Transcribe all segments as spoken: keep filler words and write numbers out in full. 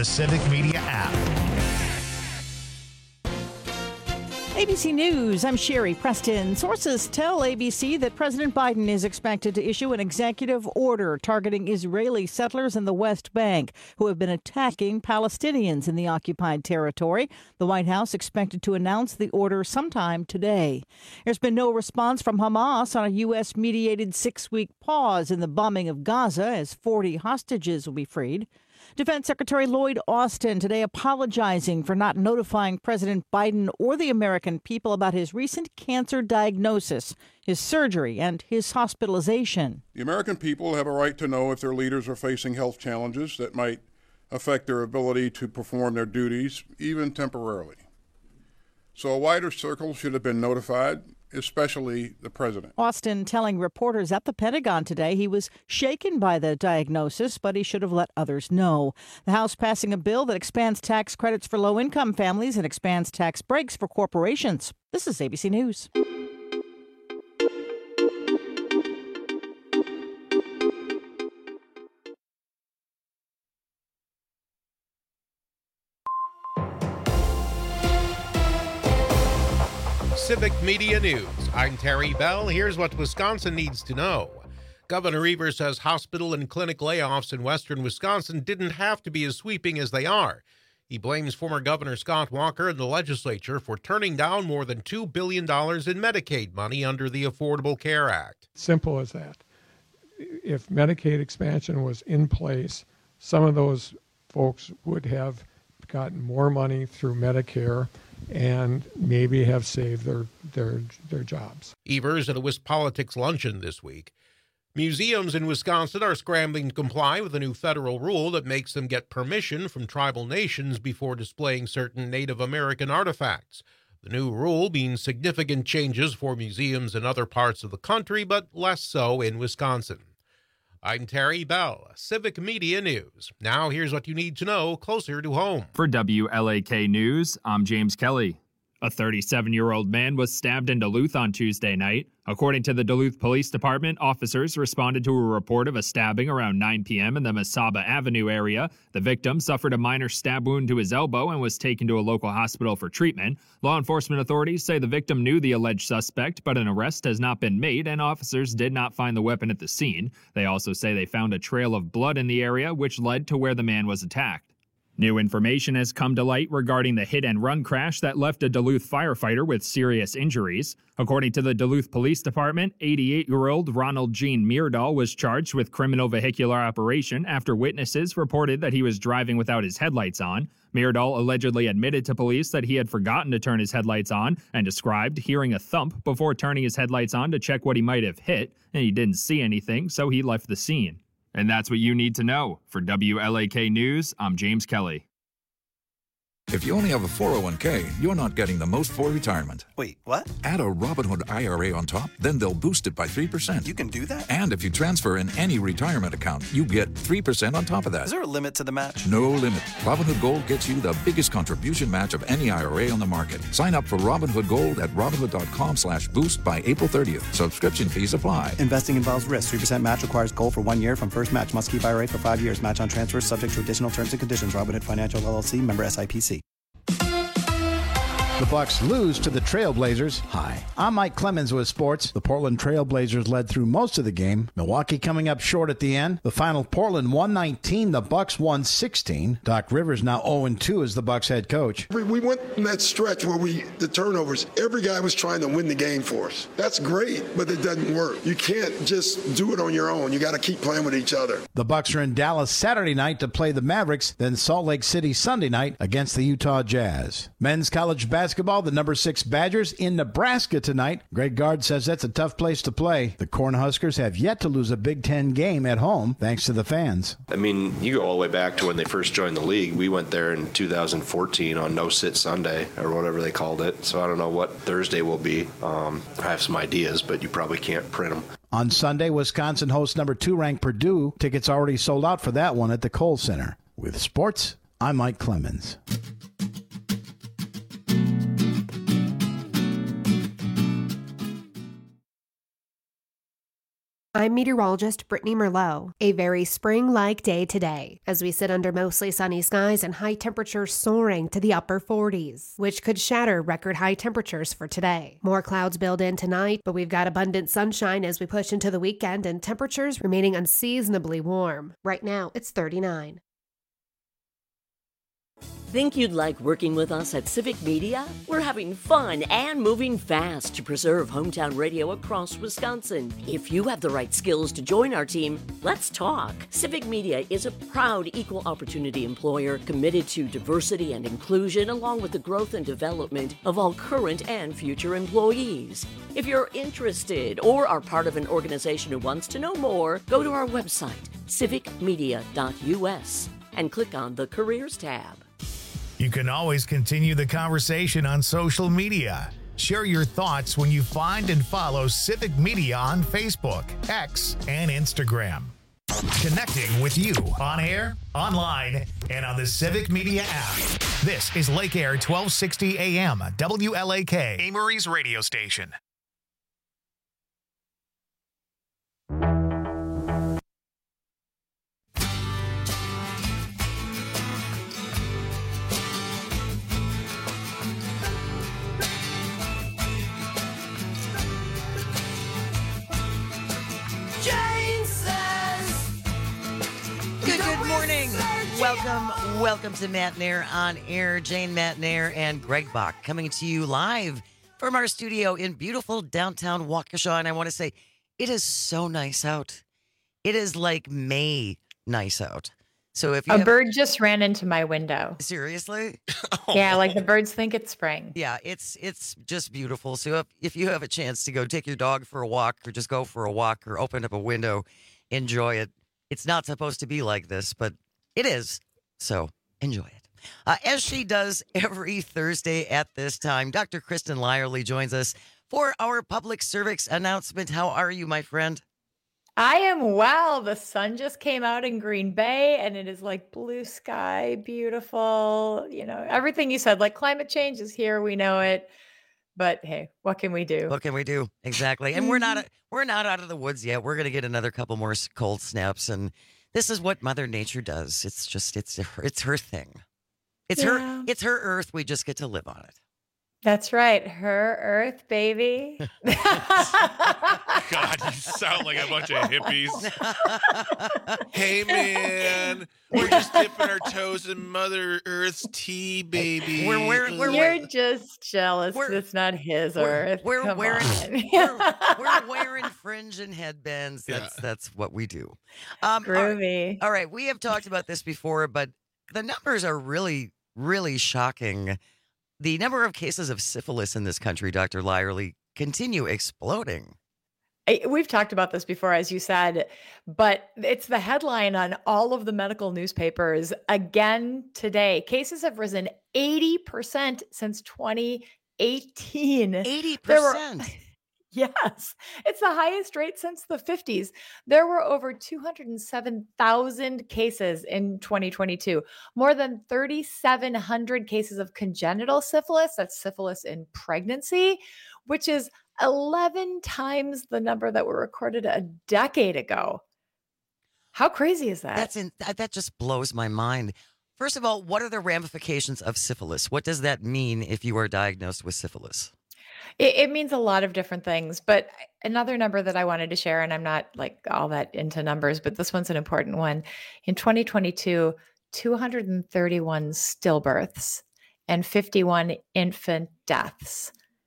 the Civic Media app. A B C News, I'm Sherry Preston. Sources tell A B C that President Biden is expected to issue an executive order targeting Israeli settlers in the West Bank who have been attacking Palestinians in the occupied territory. The White House expected to announce the order sometime today. There's been no response from Hamas on a U S-mediated six-week pause in the bombing of Gaza as forty hostages will be freed. Defense Secretary Lloyd Austin today apologizing for not notifying President Biden or the American people about his recent cancer diagnosis, his surgery, and his hospitalization. The American people have a right to know if their leaders are facing health challenges that might affect their ability to perform their duties, even temporarily. So a wider circle should have been notified, especially the president. Austin telling reporters at the Pentagon today he was shaken by the diagnosis, but he should have let others know. The House passing a bill that expands tax credits for low-income families and expands tax breaks for corporations. This is A B C News. Civic Media News. I'm Terry Bell. Here's what Wisconsin needs to know. Governor Evers says hospital and clinic layoffs in western Wisconsin didn't have to be as sweeping as they are. He blames former Governor Scott Walker and the legislature for turning down more than two billion dollars in Medicaid money under the Affordable Care Act. Simple as that. If Medicaid expansion was in place, some of those folks would have gotten more money through Medicare and maybe have saved their their their jobs. Evers at a WisPolitics luncheon this week. Museums in Wisconsin are scrambling to comply with a new federal rule that makes them get permission from tribal nations before displaying certain Native American artifacts. The new rule means significant changes for museums in other parts of the country, but less so in Wisconsin. I'm Terry Bell, Civic Media News. Now here's what you need to know closer to home. For W L A K News, I'm James Kelly. A thirty-seven-year-old man was stabbed in Duluth on Tuesday night. According to the Duluth Police Department, officers responded to a report of a stabbing around nine p.m. in the Mesaba Avenue area. The victim suffered a minor stab wound to his elbow and was taken to a local hospital for treatment. Law enforcement authorities say the victim knew the alleged suspect, but an arrest has not been made, and officers did not find the weapon at the scene. They also say they found a trail of blood in the area, which led to where the man was attacked. New information has come to light regarding the hit-and-run crash that left a Duluth firefighter with serious injuries. According to the Duluth Police Department, eighty-eight-year-old Ronald Gene Meardahl was charged with criminal vehicular operation after witnesses reported that he was driving without his headlights on. Meardahl allegedly admitted to police that he had forgotten to turn his headlights on and described hearing a thump before turning his headlights on to check what he might have hit, and he didn't see anything, so he left the scene. And that's what you need to know. For W L A K News, I'm James Kelly. If you only have a four oh one k, you're not getting the most for retirement. Wait, what? Add a Robinhood I R A on top, then they'll boost it by three percent. You can do that? And if you transfer in any retirement account, you get three percent on top of that. Is there a limit to the match? No limit. Robinhood Gold gets you the biggest contribution match of any I R A on the market. Sign up for Robinhood Gold at Robinhood.com slash boost by April thirtieth. Subscription fees apply. Investing involves risk. three percent match requires gold for one year from first match. Must keep I R A for five years. Match on transfers subject to additional terms and conditions. Robinhood Financial L L C, member S I P C. The Bucks lose to the Trailblazers. Hi, I'm Mike Clemens with sports. The Portland Trailblazers led through most of the game. Milwaukee coming up short at the end. The final, Portland one nineteen, the Bucks one sixteen. Doc Rivers now oh and two as the Bucks head coach. We went in that stretch where we, the turnovers, every guy was trying to win the game for us. That's great, but it doesn't work. You can't just do it on your own. You got to keep playing with each other. The Bucks are in Dallas Saturday night to play the Mavericks, then Salt Lake City Sunday night against the Utah Jazz. Men's college basketball. Basketball, the number six Badgers in Nebraska tonight. Greg Gard says that's a tough place to play. The Cornhuskers have yet to lose a Big Ten game at home, thanks to the fans. I mean, you go all the way back to when they first joined the league. We went there in two thousand fourteen on No Sit Sunday, or whatever they called it. So I don't know what Thursday will be. Um, I have some ideas, but you probably can't print them. On Sunday, Wisconsin hosts number two ranked Purdue. Tickets already sold out for that one at the Kohl Center. With sports, I'm Mike Clemens. I'm meteorologist Brittany Merlot. A very spring-like day today, as we sit under mostly sunny skies and high temperatures soaring to the upper forties, which could shatter record high temperatures for today. More clouds build in tonight, but we've got abundant sunshine as we push into the weekend and temperatures remaining unseasonably warm. Right now, it's thirty-nine. Think you'd like working with us at Civic Media? We're having fun and moving fast to preserve hometown radio across Wisconsin. If you have the right skills to join our team, let's talk. Civic Media is a proud equal opportunity employer committed to diversity and inclusion, along with the growth and development of all current and future employees. If you're interested or are part of an organization who wants to know more, go to our website, civic media dot u s, and click on the Careers tab. You can always continue the conversation on social media. Share your thoughts when you find and follow Civic Media on Facebook, X, and Instagram. Connecting with you on air, online, and on the Civic Media app. This is Lake Air twelve sixty A M, W L A K, Amory's radio station. Welcome, welcome to Matt Nair on Air. Jane Matt Nair and Greg Bach coming to you live from our studio in beautiful downtown Waukesha. And I want to say, it is so nice out. It is like May nice out. So if you a have... bird just ran into my window. Seriously? Yeah, like the birds think it's spring. Yeah, it's it's just beautiful. So if, if you have a chance to go take your dog for a walk, or just go for a walk, or open up a window, enjoy it. It's not supposed to be like this, but it is. So enjoy it. Uh, as she does every Thursday at this time, Doctor Kristen Lyerly joins us for our public service announcement. How are you, my friend? I am well. The sun just came out in Green Bay and it is like blue sky, beautiful. You know, everything you said, like climate change is here. We know it. But hey, what can we do? What can we do? Exactly. And we're not we're not out of the woods yet. We're going to get another couple more cold snaps, and this is what Mother Nature does. It's just it's it's her thing. It's yeah. her it's her earth. We just get to live on it. That's right. Her earth, baby. God, you sound like a bunch of hippies. Hey, man, we're just dipping our toes in Mother Earth's tea, baby. We're wearing, we're, You're we're, just jealous. It's not his we're, earth. We're Come wearing on. we're, we're wearing fringe and headbands. That's yeah. that's what we do. Um, Groovy. All right, all right, we have talked about this before, but the numbers are really, really shocking. The number of cases of syphilis in this country, Doctor Lyerly, continue exploding. We've talked about this before, as you said, but it's the headline on all of the medical newspapers again today. Cases have risen eighty percent since twenty eighteen. eighty percent? Yes, it's the highest rate since the fifties. There were over two hundred seven thousand cases in twenty twenty-two, more than three thousand seven hundred cases of congenital syphilis, that's syphilis in pregnancy, which is eleven times the number that were recorded a decade ago. How crazy is that? That's in, that just blows my mind. First of all, what are the ramifications of syphilis? What does that mean if you are diagnosed with syphilis? It, it means a lot of different things, but another number that I wanted to share, and I'm not like all that into numbers, but this one's an important one. In twenty twenty-two, two hundred thirty-one stillbirths and fifty-one infant deaths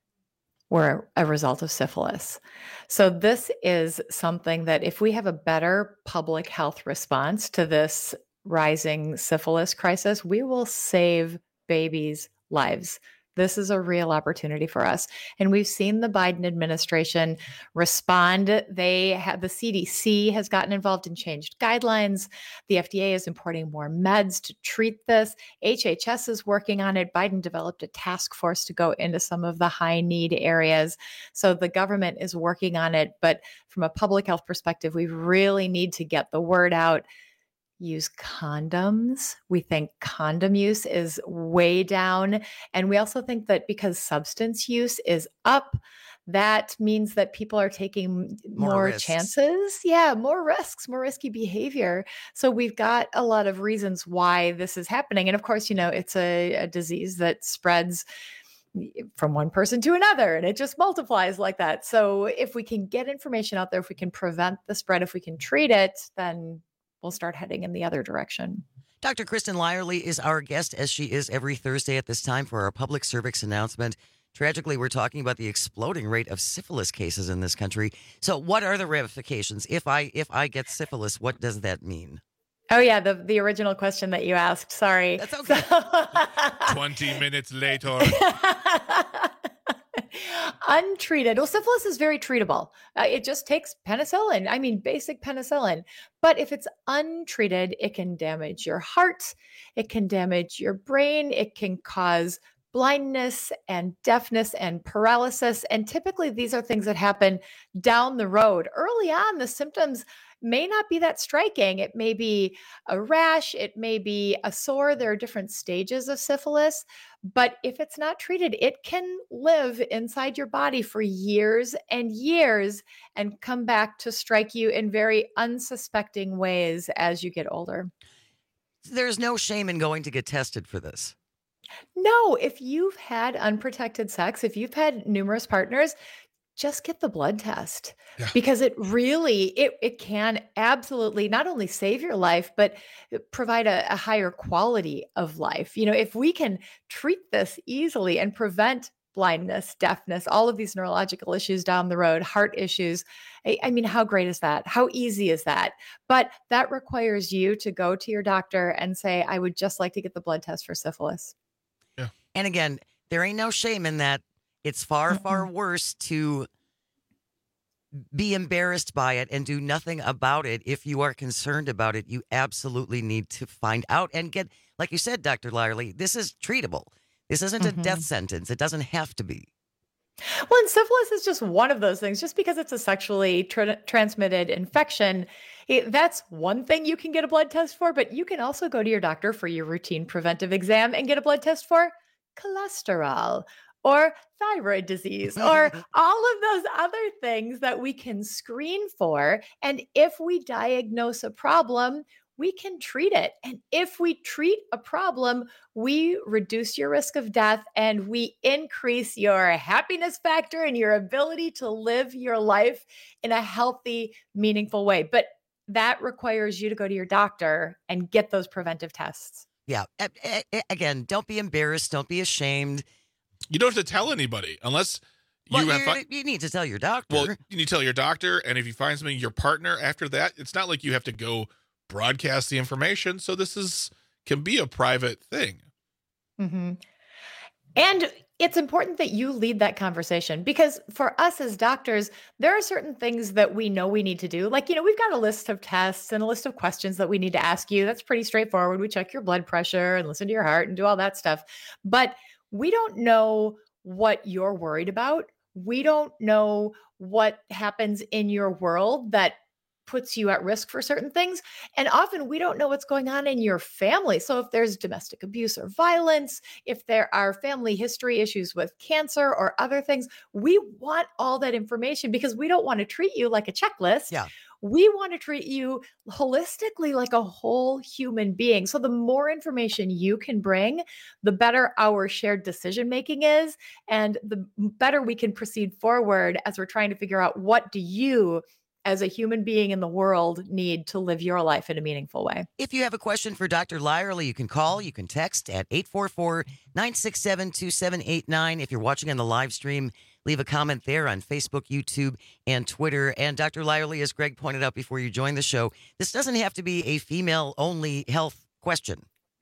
were a result of syphilis. So this is something that if we have a better public health response to this rising syphilis crisis, we will save babies' lives. This is a real opportunity for us. And we've seen the Biden administration respond. They have, the C D C has gotten involved and changed guidelines. The F D A is importing more meds to treat this. H H S is working on it. Biden developed a task force to go into some of the high need areas. So the government is working on it. But from a public health perspective, we really need to get the word out. Use condoms. We think condom use is way down. And we also think that because substance use is up, that means that people are taking More more, risks. chances. Yeah, more risks, more risky behavior. So we've got a lot of reasons why this is happening. And of course, you know, it's a, a disease that spreads from one person to another, and it just multiplies like that. So if we can get information out there, if we can prevent the spread, if we can treat it, then we'll start heading in the other direction. Doctor Kristen Lyerly is our guest, as she is every Thursday at this time, for our public service announcement. Tragically, we're talking about the exploding rate of syphilis cases in this country. So what are the ramifications? If I if I get syphilis, what does that mean? Oh, yeah, the, the original question that you asked. Sorry. That's okay. twenty minutes later. Untreated. Well, syphilis is very treatable. Uh, it just takes penicillin. I mean, basic penicillin. But if it's untreated, it can damage your heart. It can damage your brain. It can cause blindness and deafness and paralysis. And typically these are things that happen down the road. Early on, the symptoms may not be that striking. It may be a rash, it may be a sore. There are different stages of syphilis. But if it's not treated, it can live inside your body for years and years and come back to strike you in very unsuspecting ways as you get older. There's no shame in going to get tested for this. No, if you've had unprotected sex, if you've had numerous partners, just get the blood test Yeah. because it really, it, it can absolutely not only save your life, but provide a, a higher quality of life. You know, if we can treat this easily and prevent blindness, deafness, all of these neurological issues down the road, heart issues. I, I mean, how great is that? How easy is that? But that requires you to go to your doctor and say, I would just like to get the blood test for syphilis. And again, there ain't no shame in that. It's far, far worse to be embarrassed by it and do nothing about it. If you are concerned about it, you absolutely need to find out and get, like you said, Doctor Lyerly, this is treatable. This isn't a Mhm. death sentence. It doesn't have to be. Well, and syphilis is just one of those things. Just because it's a sexually tra- transmitted infection, it, that's one thing you can get a blood test for, but you can also go to your doctor for your routine preventive exam and get a blood test for cholesterol or thyroid disease or all of those other things that we can screen for. And if we diagnose a problem, we can treat it. And if we treat a problem, we reduce your risk of death and we increase your happiness factor and your ability to live your life in a healthy, meaningful way. But that requires you to go to your doctor and get those preventive tests. Yeah. A- a- Again, don't be embarrassed. Don't be ashamed. You don't have to tell anybody unless you Well, have. you're- fi- you need to tell your doctor. Well, you need to tell your doctor, and if you find something, your partner. After that, it's not like you have to go broadcast the information. So this is can be a private thing. Mm-hmm. And it's important that you lead that conversation because for us as doctors, there are certain things that we know we need to do. Like, you know, we've got a list of tests and a list of questions that we need to ask you. That's pretty straightforward. We check your blood pressure and listen to your heart and do all that stuff. But we don't know what you're worried about. We don't know what happens in your world that puts you at risk for certain things. And often we don't know what's going on in your family. So if there's domestic abuse or violence, if there are family history issues with cancer or other things, we want all that information because we don't want to treat you like a checklist. Yeah. We want to treat you holistically like a whole human being. So the more information you can bring, the better our shared decision making is and the better we can proceed forward as we're trying to figure out what do you as a human being in the world need to live your life in a meaningful way. If you have a question for Doctor Lyerly, you can call, you can text at eight four four, nine six seven, two seven eight nine. If you're watching on the live stream, leave a comment there on Facebook, YouTube, and Twitter. And Doctor Lyerly, as Greg pointed out before you joined the show, this doesn't have to be a female-only health question.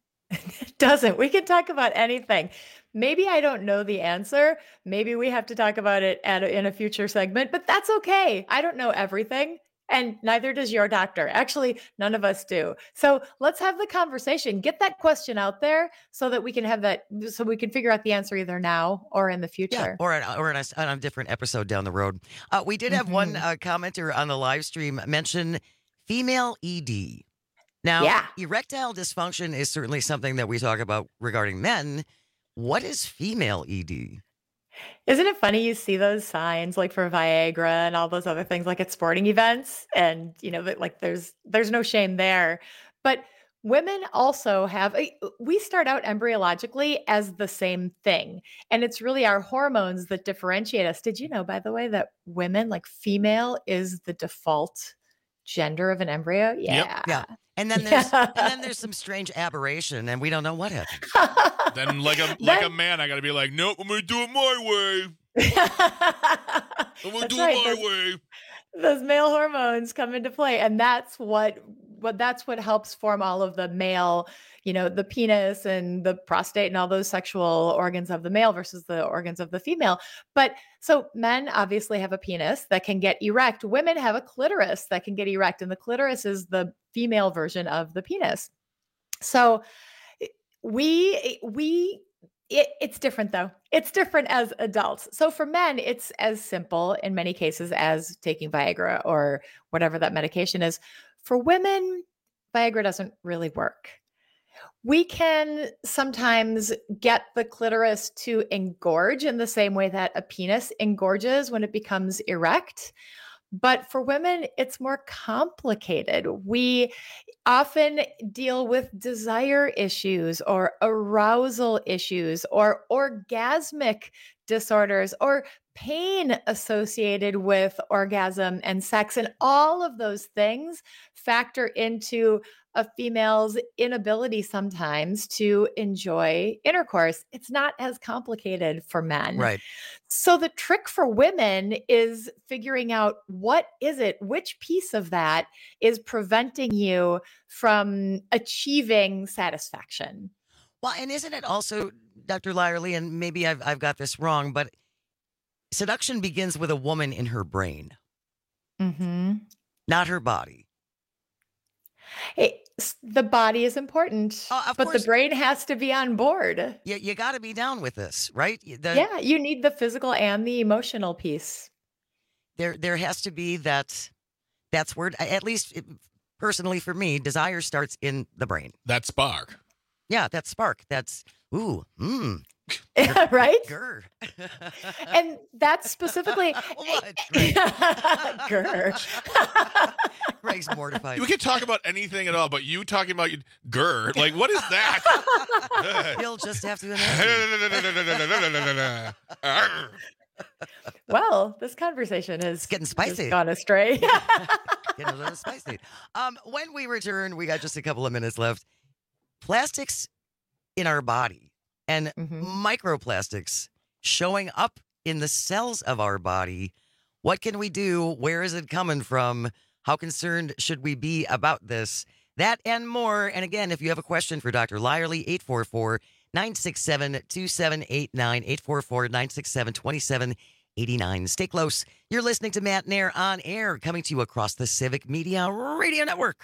It doesn't. We can talk about anything. Maybe I don't know the answer. Maybe we have to talk about it at a, in a future segment, but that's okay. I don't know everything, and neither does your doctor. Actually, none of us do. So let's have the conversation. Get that question out there so that we can have that, so we can figure out the answer either now or in the future. Yeah, or, at, or in a, on a different episode down the road. Uh, we did have mm-hmm. one uh, commenter on the live stream mention female E D. Now, yeah. erectile dysfunction is certainly something that we talk about regarding men. What is female E D? Isn't it funny you see those signs like for Viagra and all those other things like at sporting events and you know that like there's there's no shame there. But women also have a, we start out embryologically as the same thing and it's really our hormones that differentiate us. Did you know by the way that women like female is the default gender of an embryo? Yeah. Yep. Yeah. And then there's yeah. and then there's some strange aberration and we don't know what happened. Then like a like then, a man, I gotta be like, nope, I'm gonna do it my way. I'm gonna do right. it my those, way. Those male hormones come into play. And that's what what that's what helps form all of the male, you know, the penis and the prostate and all those sexual organs of the male versus the organs of the female. But so men obviously have a penis that can get erect. Women have a clitoris that can get erect. And the clitoris is the female version of the penis. So we, we, it, it's different though. It's different as adults. So for men, it's as simple in many cases as taking Viagra or whatever that medication is. For women, Viagra doesn't really work. We can sometimes get the clitoris to engorge in the same way that a penis engorges when it becomes erect. But for women, it's more complicated. We often deal with desire issues or arousal issues or orgasmic disorders or pain associated with orgasm and sex. And all of those things factor into a female's inability sometimes to enjoy intercourse. It's not as complicated for men. Right. So the trick for women is figuring out what is it, which piece of that is preventing you from achieving satisfaction. Well, and isn't it also, Doctor Lyerly, and maybe I've, I've got this wrong, but seduction begins with a woman in her brain, mm-hmm. not her body. It, the body is important, uh, but course. the brain has to be on board. You, you got to be down with this, right? The, yeah, you need the physical and the emotional piece. There, there has to be that. That's where, at least personally for me, desire starts in the brain. That spark. Yeah, that spark. That's ooh, mmm. Yeah, right? Grr. And that's specifically what? Grr. Greg's mortified. We could talk about anything at all, but you talking about grr, like what is that? You'll just have to imagine. Well, this conversation is getting spicy. Gone astray. Getting a little spicy. Um, when we return, we got just a couple of minutes left. Plastics in our body. And mm-hmm. microplastics showing up in the cells of our body. What can we do? Where is it coming from? How concerned should we be about this? That and more. And again, if you have a question for Doctor Lyerly, eight four four, nine six seven, two seven eight nine, eight four four, nine six seven, two seven eight nine. Stay close. You're listening to Matt Nair on Air, coming to you across the Civic Media Radio Network.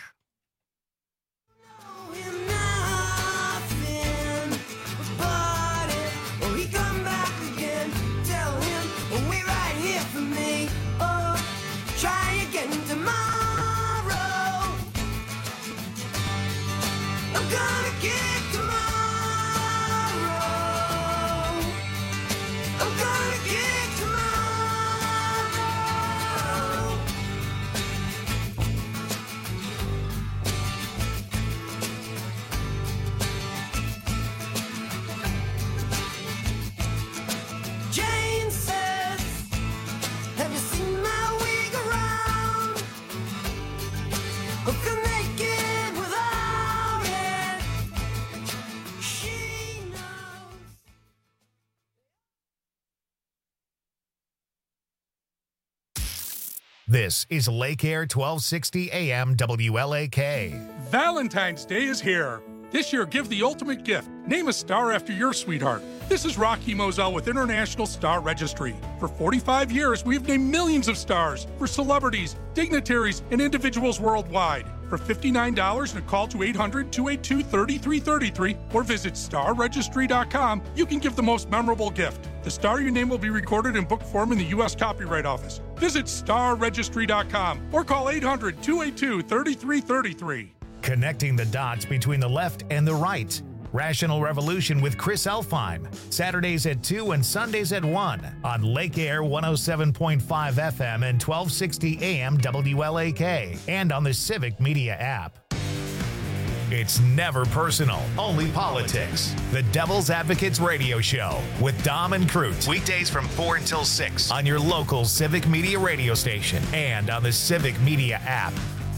This is Lake Air twelve sixty A M W L A K. Valentine's Day is here. This year, give the ultimate gift. Name a star after your sweetheart. This is Rocky Moselle with International Star Registry. For forty-five years, we've named millions of stars for celebrities, dignitaries, and individuals worldwide. For fifty-nine dollars and a call to eight hundred, two eight two, three three three three or visit star registry dot com, you can give the most memorable gift. The star your name will be recorded in book form in the U S Copyright Office. Visit star registry dot com or call eight hundred, two eight two, three three three three. Connecting the dots between the left and the right. Rational Revolution with Chris Elfheim, Saturdays at two and Sundays at one on Lake Air one oh seven point five F M and twelve sixty A M W L A K and on the Civic Media app. It's never personal, only politics. The Devil's Advocates Radio Show with Dom and Crute. Weekdays from four until six on your local Civic Media radio station and on the Civic Media app.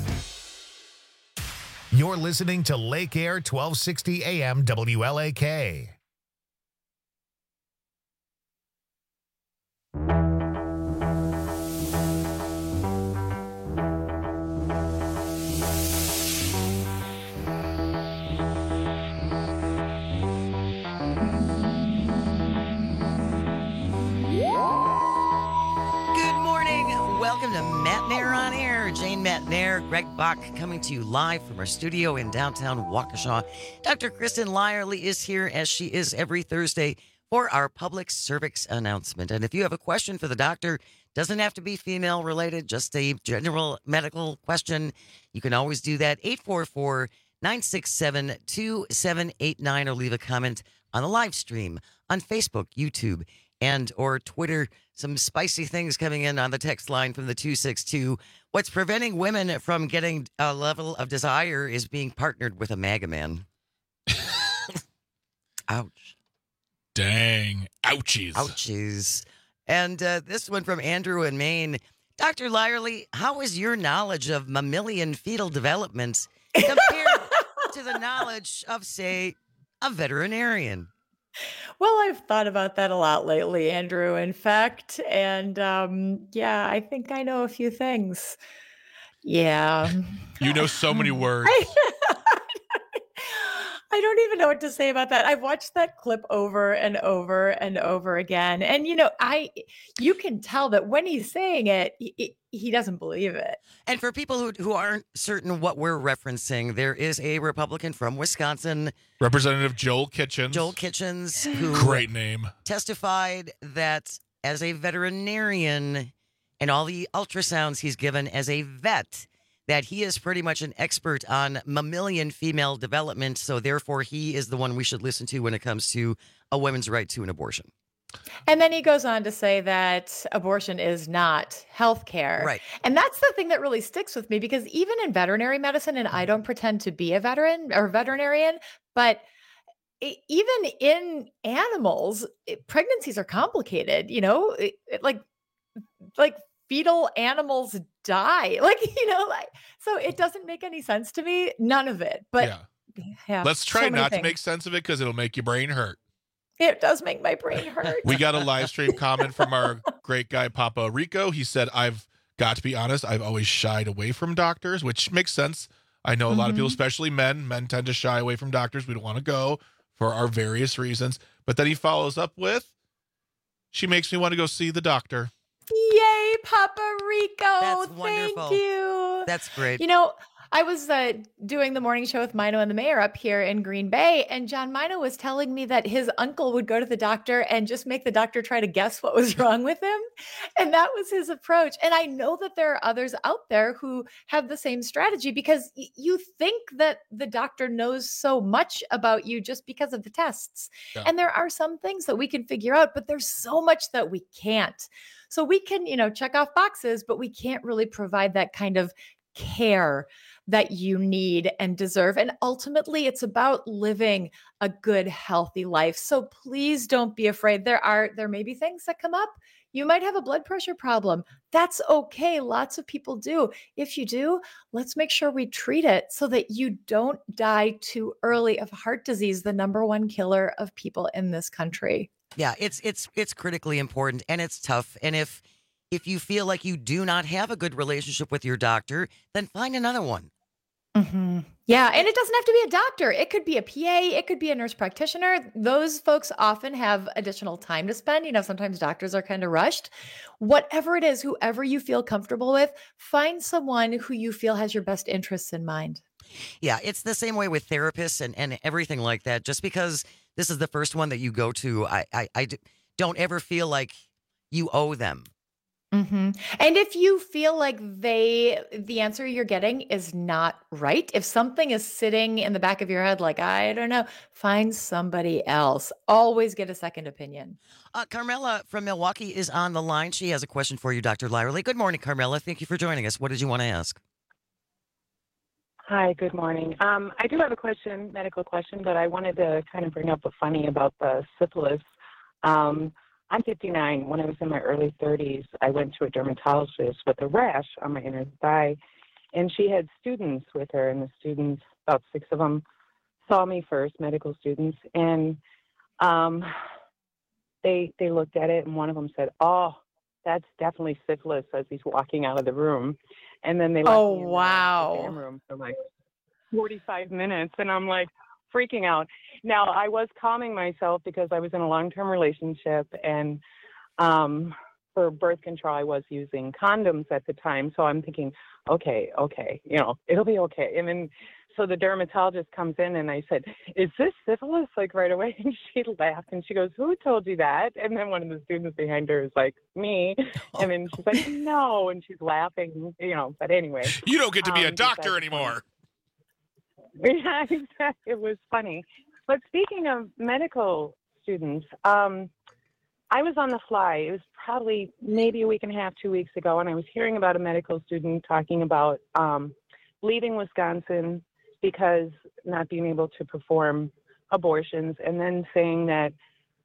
You're listening to Lake Air twelve sixty A M W L A K. Welcome to Matt Nair on Air. Jane Matt Nair, Greg Bach coming to you live from our studio in downtown Waukesha. Doctor Kristen Lyerly is here as she is every Thursday for our public service announcement. And if you have a question for the doctor, doesn't have to be female related, just a general medical question, you can always do that. eight four four, nine six seven, two seven eight nine or leave a comment on the live stream on Facebook, YouTube, and or Twitter. Some spicy things coming in on the text line from the two six two. What's preventing women from getting a level of desire is being partnered with a MAGA man. Ouch. Dang. Ouchies. Ouchies. And uh, this one from Andrew in Maine. Doctor Lyerly, how is your knowledge of mammalian fetal development compared to the knowledge of, say, a veterinarian? Well, I've thought about that a lot lately, Andrew, in fact. And um, yeah, I think I know a few things. Yeah. You know so many words. I, I don't even know what to say about that. I've watched that clip over and over and over again. And, you know, I, you can tell that when he's saying it, he, he doesn't believe it. And for people who, who aren't certain what we're referencing, there is a Republican from Wisconsin, Representative Joel Kitchens. Joel Kitchens, who great name, testified that as a veterinarian and all the ultrasounds he's given as a vet, that he is pretty much an expert on mammalian female development. So therefore, he is the one we should listen to when it comes to a woman's right to an abortion. And then he goes on to say that abortion is not health care. Right. And that's the thing that really sticks with me, because even in veterinary medicine, and I don't pretend to be a veteran or veterinarian, but it, even in animals, it, pregnancies are complicated, you know, it, it, like, like fetal animals die, like, you know, like, so it doesn't make any sense to me. None of it. But yeah, yeah let's try so not things. to make sense of it, because it'll make your brain hurt. It does make my brain hurt. We got a live stream comment from our great guy, Papa Rico. He said, I've got to be honest, I've always shied away from doctors, which makes sense. I know a mm-hmm. lot of people, especially men, men tend to shy away from doctors. We don't want to go for our various reasons. But then he follows up with, she makes me want to go see the doctor. Yay, Papa Rico. That's Thank wonderful. you. That's great. You know, I was uh, doing the morning show with Mino and the mayor up here in Green Bay, and John Mino was telling me that his uncle would go to the doctor and just make the doctor try to guess what was wrong with him. And that was his approach. And I know that there are others out there who have the same strategy, because y- you think that the doctor knows so much about you just because of the tests. Yeah. And there are some things that we can figure out, but there's so much that we can't. So we can, you know, check off boxes, but we can't really provide that kind of care that you need and deserve. And ultimately, it's about living a good, healthy life. So please don't be afraid. There are, there may be things that come up. You might have a blood pressure problem. That's okay. Lots of people do. If you do, let's make sure we treat it so that you don't die too early of heart disease, the number one killer of people in this country. Yeah, it's it's it's critically important, and it's tough. And if if you feel like you do not have a good relationship with your doctor, then find another one. Mm-hmm. Yeah, and it doesn't have to be a doctor. It could be a P A. It could be a nurse practitioner. Those folks often have additional time to spend. You know, sometimes doctors are kind of rushed. Whatever it is, whoever you feel comfortable with, find someone who you feel has your best interests in mind. Yeah, it's the same way with therapists and, and everything like that. Just because this is the first one that you go to, I, I, I don't ever feel like you owe them Mm-hmm. And if you feel like they, the answer you're getting is not right, if something is sitting in the back of your head, like, I don't know, find somebody else. Always get a second opinion. Uh, Carmela from Milwaukee is on the line. She has a question for you, Doctor Lyerly. Good morning, Carmela. Thank you for joining us. What did you want to ask? Hi, good morning. Um, I do have a question, medical question, but I wanted to kind of bring up a funny about the syphilis. Um, I'm fifty-nine. When I was in my early thirties, I went to a dermatologist with a rash on my inner thigh, and she had students with her, and the students, about six of them, saw me first, medical students, and um, they they looked at it, and one of them said, "Oh, that's definitely syphilis," as he's walking out of the room. And then they left oh, me in wow. the exam room for like forty-five minutes, and I'm like freaking out. Now, I was calming myself because I was in a long-term relationship, and um, for birth control, I was using condoms at the time. So I'm thinking, okay, okay, you know, it'll be okay. And then, so the dermatologist comes in, and I said, "Is this syphilis?" Like right away. And she laughed, and she goes, "Who told you that?" And then one of the students behind her is like, "Me." And then she's like, "No," and she's laughing, you know. But anyway, you don't get to be um, a doctor anymore. Yeah, exactly. It was funny. But speaking of medical students, um, I was on the fly. It was probably maybe a week and a half, two weeks ago, and I was hearing about a medical student talking about um, leaving Wisconsin because not being able to perform abortions, and then saying that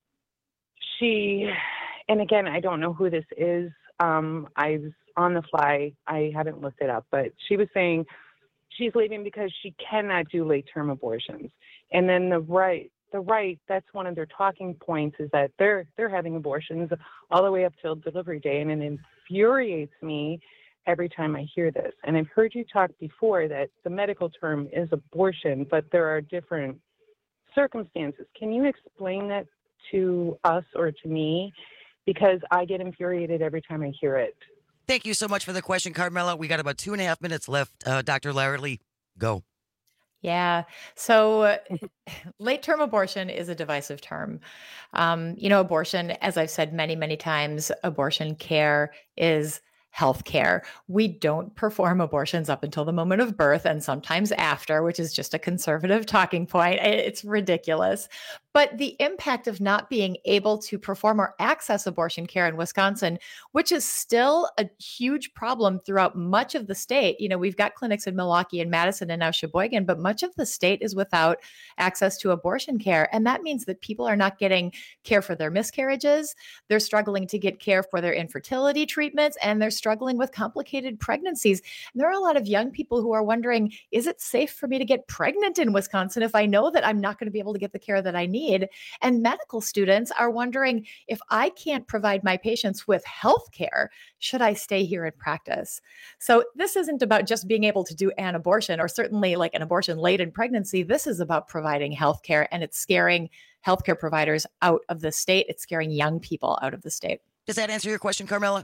she, and again, I don't know who this is. Um, I was on the fly. I haven't looked it up, but she was saying she's leaving because she cannot do late-term abortions. And then the right, the right, that's one of their talking points, is that they're they're having abortions all the way up till delivery day, and it infuriates me every time I hear this. And I've heard you talk before that the medical term is abortion, but there are different circumstances. Can you explain that to us or to me? Because I get infuriated every time I hear it. Thank you so much for the question, Carmela. We got about two and a half minutes left. Uh, Doctor Lyerly, go. Yeah. So uh, late-term abortion is a divisive term. Um, you know, abortion, as I've said many, many times, abortion care is health care. We don't perform abortions up until the moment of birth and sometimes after, which is just a conservative talking point. It's ridiculous. But the impact of not being able to perform or access abortion care in Wisconsin, which is still a huge problem throughout much of the state. You know, we've got clinics in Milwaukee and Madison and now Sheboygan, but much of the state is without access to abortion care. And that means that people are not getting care for their miscarriages. They're struggling to get care for their infertility treatments, and they're struggling with complicated pregnancies. And there are a lot of young people who are wondering, is it safe for me to get pregnant in Wisconsin if I know that I'm not going to be able to get the care that I need? And medical students are wondering, if I can't provide my patients with health care, should I stay here and practice? So this isn't about just being able to do an abortion, or certainly like an abortion late in pregnancy. This is about providing health care, and it's scaring healthcare providers out of the state. It's scaring young people out of the state. Does that answer your question, Carmela?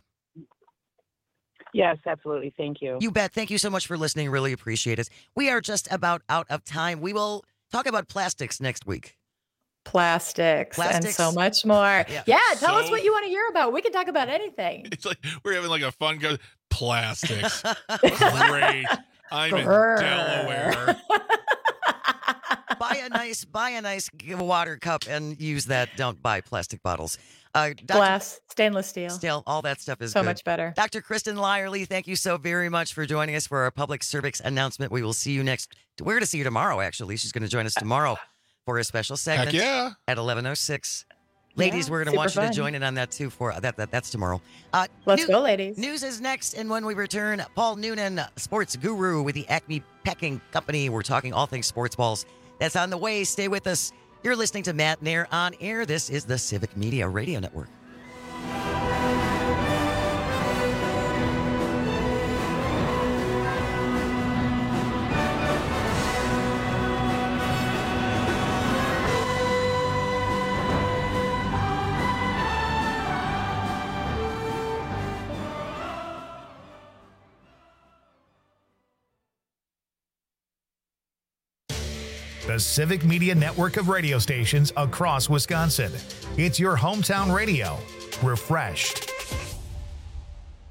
Yes, absolutely. Thank you. You bet. Thank you so much for listening. Really appreciate it. We are just about out of time. We will talk about plastics next week. Plastics, Plastics. and so much more. Yeah, yeah tell So- us what you want to hear about. We can talk about anything. It's like we're having like a fun go. Plastics. Great. I'm in Grr. Delaware. buy a nice, buy a nice water cup and use that. Don't buy plastic bottles. Uh, Doctor Glass, stainless steel. Steel, all that stuff is So good. much better. Doctor Kristen Lyerly, thank you so very much for joining us for our public cervix announcement. We will see you next. We're going to see you tomorrow, actually. She's going to join us tomorrow for a special segment. Heck yeah. At eleven oh six. Ladies, Yeah, we're going to super want you fun. to join in on that too. For that, that that's tomorrow. Uh, Let's new- go, ladies. News is next, and when we return, Paul Noonan, sports guru with the Acme Packing Company. We're talking all things sports balls. That's on the way. Stay with us. You're listening to Matt Nair on air. This is the Civic Media Radio Network. The Civic Media Network of radio stations across Wisconsin. It's your hometown radio. Refreshed.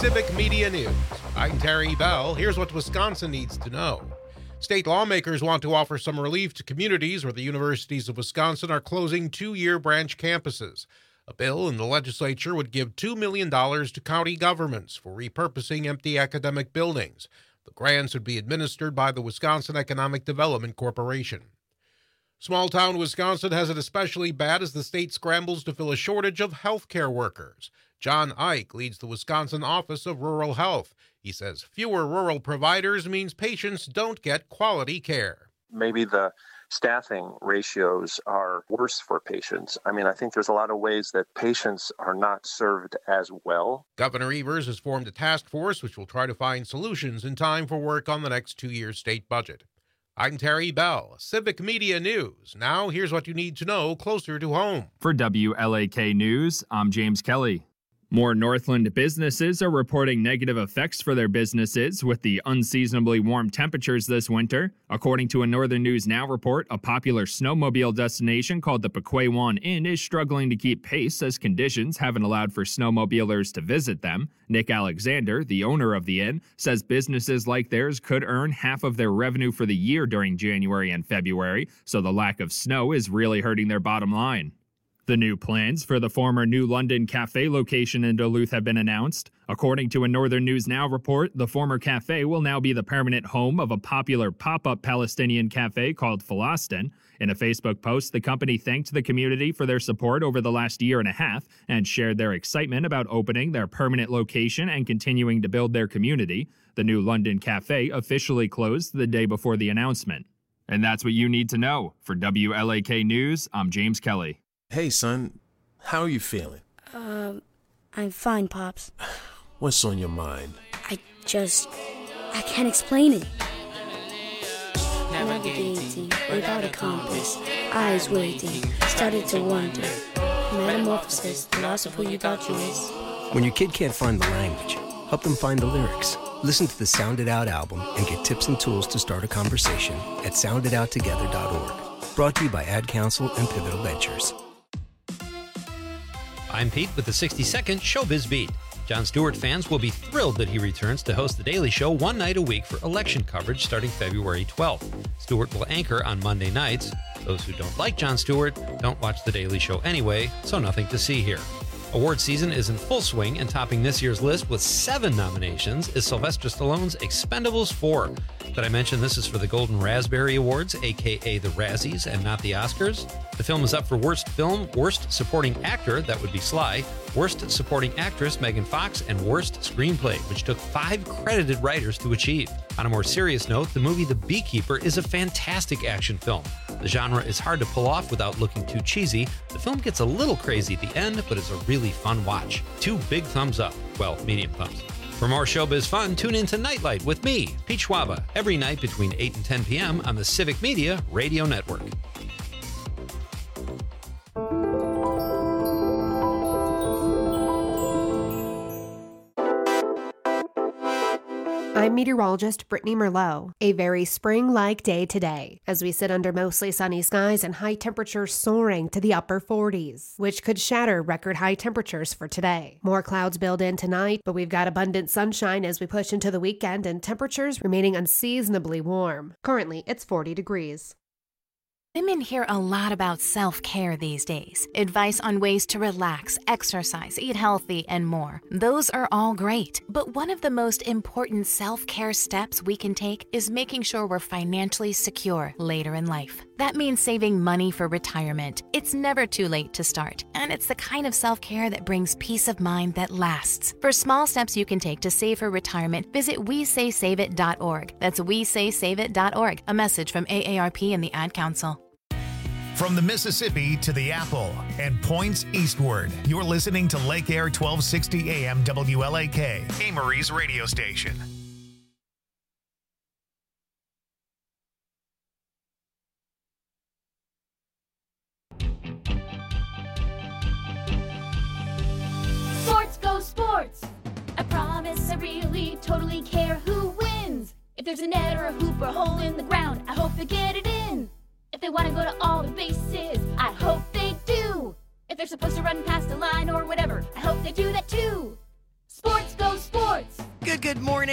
Civic Media News. I'm Terry Bell. Here's what Wisconsin needs to know. State lawmakers want to offer some relief to communities where the universities of Wisconsin are closing two-year branch campuses. A bill in the legislature would give two million dollars to county governments for repurposing empty academic buildings. The grants would be administered by the Wisconsin Economic Development Corporation. Small-town Wisconsin has it especially bad as the state scrambles to fill a shortage of healthcare workers. John Ike leads the Wisconsin Office of Rural Health. He says fewer rural providers means patients don't get quality care. Maybe the staffing ratios are worse for patients. I mean, I think there's a lot of ways that patients are not served as well. Governor Evers has formed a task force which will try to find solutions in time for work on the next two-year state budget. I'm Terry Bell, Civic Media News. Now here's what you need to know closer to home. For W L A K News, I'm James Kelly. More Northland businesses are reporting negative effects for their businesses with the unseasonably warm temperatures this winter. According to a Northern News Now report, a popular snowmobile destination called the Pequaywan Inn is struggling to keep pace as conditions haven't allowed for snowmobilers to visit them. Nick Alexander, the owner of the inn, says businesses like theirs could earn half of their revenue for the year during January and February, so the lack of snow is really hurting their bottom line. The new plans for the former New London Cafe location in Duluth have been announced. According to a Northern News Now report, the former cafe will now be the permanent home of a popular pop-up Palestinian cafe called Falastin. In a Facebook post, the company thanked the community for their support over the last year and a half and shared their excitement about opening their permanent location and continuing to build their community. The New London Cafe officially closed the day before the announcement. And that's what you need to know. For W L A K News, I'm James Kelly. Hey, son, how are you feeling? Um, I'm fine, Pops. What's on your mind? I just... I can't explain it. Navigating without a compass, eyes waiting, started to wonder. Metamorphosis, the loss of who you thought you was. When your kid can't find the language, help them find the lyrics. Listen to the Sound It Out album and get tips and tools to start a conversation at sound it out together dot org. Brought to you by Ad Council and Pivotal Ventures. I'm Pete with the sixty second Showbiz Beat. Jon Stewart fans will be thrilled that he returns to host The Daily Show one night a week for election coverage starting February twelfth. Stewart will anchor on Monday nights. Those who don't like Jon Stewart don't watch The Daily Show anyway, so nothing to see here. Award season is in full swing, and topping this year's list with seven nominations is Sylvester Stallone's Expendables four. Did I mention this is for the Golden Raspberry Awards, aka the Razzies, and not the Oscars? The film is up for Worst Film, Worst Supporting Actor, that would be Sly, Worst Supporting Actress, Megan Fox, and Worst Screenplay, which took five credited writers to achieve. On a more serious note, the movie The Beekeeper is a fantastic action film. The genre is hard to pull off without looking too cheesy. The film gets a little crazy at the end, but it's a really fun watch. Two big thumbs up. Well, medium thumbs. For more showbiz fun, tune in to Nightlight with me, Pete Schwaba, every night between eight and ten p.m. on the Civic Media Radio Network. I'm meteorologist Brittany Merlot. A very spring-like day today as we sit under mostly sunny skies and high temperatures soaring to the upper forties, which could shatter record high temperatures for today. More clouds build in tonight, but we've got abundant sunshine as we push into the weekend and temperatures remaining unseasonably warm. Currently, it's forty degrees. Women hear a lot about self-care these days. Advice on ways to relax, exercise, eat healthy, and more. Those are all great. But one of the most important self-care steps we can take is making sure we're financially secure later in life. That means saving money for retirement. It's never too late to start. And it's the kind of self-care that brings peace of mind that lasts. For small steps you can take to save for retirement, visit we say save it dot org. That's we say save it dot org. A message from A A R P and the Ad Council. From the Mississippi to the Apple and points eastward, you're listening to Lake Air twelve sixty A M W L A K, Amory's radio station. Sports go sports! I promise I really totally care who wins. If there's a net or a hoop or a hole in the ground, I hope they get it in. If they want to go to all the bases, I hope they do. If they're supposed to run past a line or whatever, I hope they do that too. Sports go sports!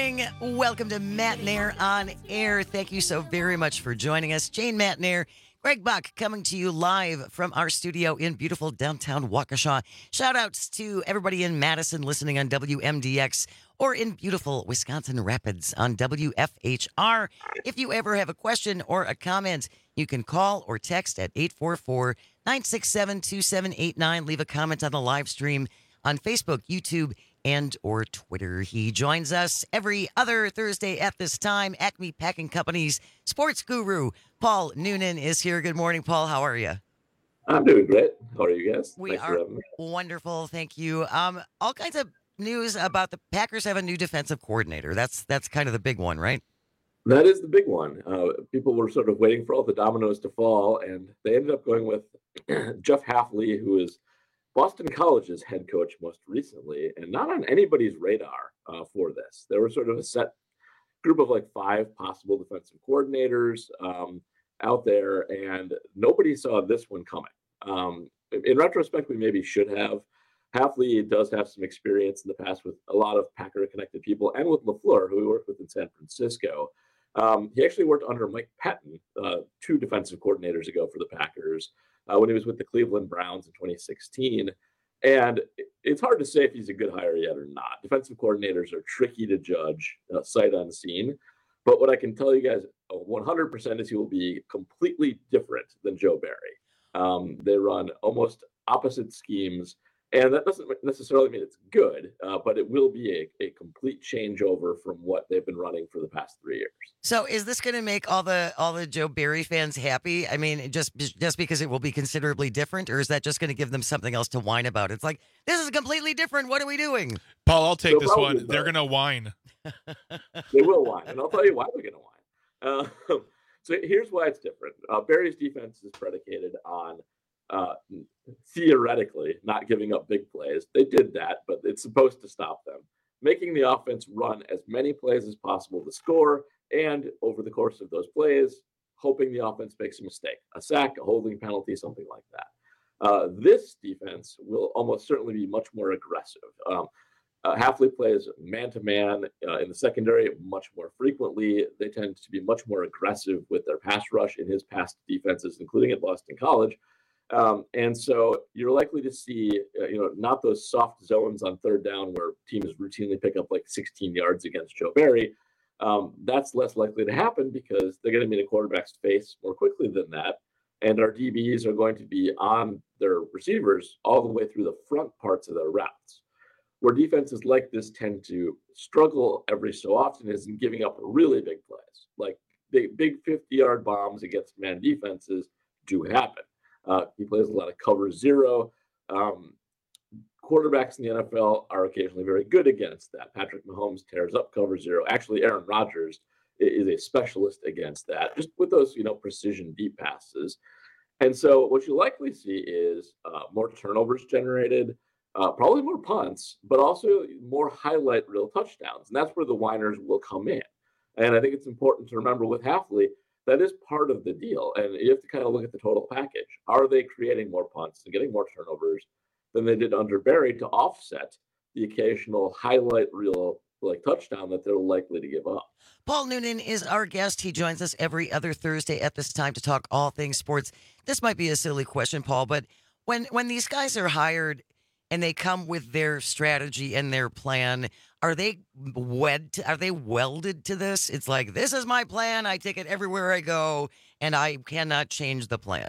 morning. Welcome to Matt Nair on Air. Thank you so very much for joining us. Jane Matt Nair, Greg Buck coming to you live from our studio in beautiful downtown Waukesha. Shout outs to everybody in Madison listening on W M D X or in beautiful Wisconsin Rapids on W F H R. If you ever have a question or a comment, you can call or text at eight four four, nine six seven, two seven eight nine. Leave a comment on the live stream on Facebook, YouTube, and or Twitter. He joins us every other Thursday at this time. Acme Packing Company's sports guru, Paul Noonan, is here. Good morning, Paul. How are you? I'm doing great. How are you guys? We Thanks are for having me. wonderful. Thank you. Um, all kinds of news about the Packers have a new defensive coordinator. That's that's kind of the big one, right? That is the big one. Uh, people were sort of waiting for all the dominoes to fall, and they ended up going with Jeff Hafley, who is Boston College's head coach most recently, and not on anybody's radar uh, for this. There was sort of a set group of like five possible defensive coordinators um, out there, and nobody saw this one coming. Um, in retrospect, we maybe should have. Hafley does have some experience in the past with a lot of Packer-connected people, and with LaFleur, who he worked with in San Francisco. Um, he actually worked under Mike Pettin, uh, two defensive coordinators ago for the Packers, uh, when he was with the Cleveland Browns in twenty sixteen. And it's hard to say if he's a good hire yet or not. Defensive coordinators are tricky to judge uh, sight unseen. But what I can tell you guys one hundred percent is he will be completely different than Joe Barry. Um, they run almost opposite schemes. And that doesn't necessarily mean it's good, uh, but it will be a, a complete changeover from what they've been running for the past three years. So, is this going to make all the all the Joe Barry fans happy? I mean, just just because it will be considerably different, or is that just going to give them something else to whine about? It's like, this is completely different. What are we doing? Paul, I'll take So this probably one. They're going to whine. They will whine, and I'll tell you why they're going to whine. Uh, so here's why it's different. Uh, Barry's defense is predicated on uh, theoretically not giving up big plays. They did that, but it's supposed to stop them. Making the offense run as many plays as possible to score, and over the course of those plays, hoping the offense makes a mistake, a sack, a holding penalty, something like that. Uh, this defense will almost certainly be much more aggressive. Um, uh, Hafley plays man-to-man uh, in the secondary much more frequently. They tend to be much more aggressive with their pass rush in his past defenses, including at Boston College. Um, and so you're likely to see, uh, you know, not those soft zones on third down where teams routinely pick up like sixteen yards against Joe Barry. Um, that's less likely to happen because they're going to meet a quarterback's face more quickly than that. And our D Bs are going to be on their receivers all the way through the front parts of their routes. Where defenses like this tend to struggle every so often is in giving up really big plays. Like big, big fifty-yard bombs against man defenses do happen. Uh, he plays a lot of cover zero. Um, quarterbacks in the N F L are occasionally very good against that. Patrick Mahomes tears up cover zero. Actually, Aaron Rodgers is a specialist against that, just with those, you know, precision deep passes. And so what you likely see is uh, more turnovers generated, uh, probably more punts, but also more highlight reel touchdowns. And that's where the whiners will come in. And I think it's important to remember with Hafley, that is part of the deal. And you have to kind of look at the total package. Are they creating more punts and getting more turnovers than they did under Barry to offset the occasional highlight reel like touchdown that they're likely to give up? Paul Noonan is our guest. He joins us every other Thursday at this time to talk all things sports. This might be a silly question, Paul, but when when these guys are hired and they come with their strategy and their plan, are they wed? To, are they welded to this? It's like, this is my plan. I take it everywhere I go, and I cannot change the plan.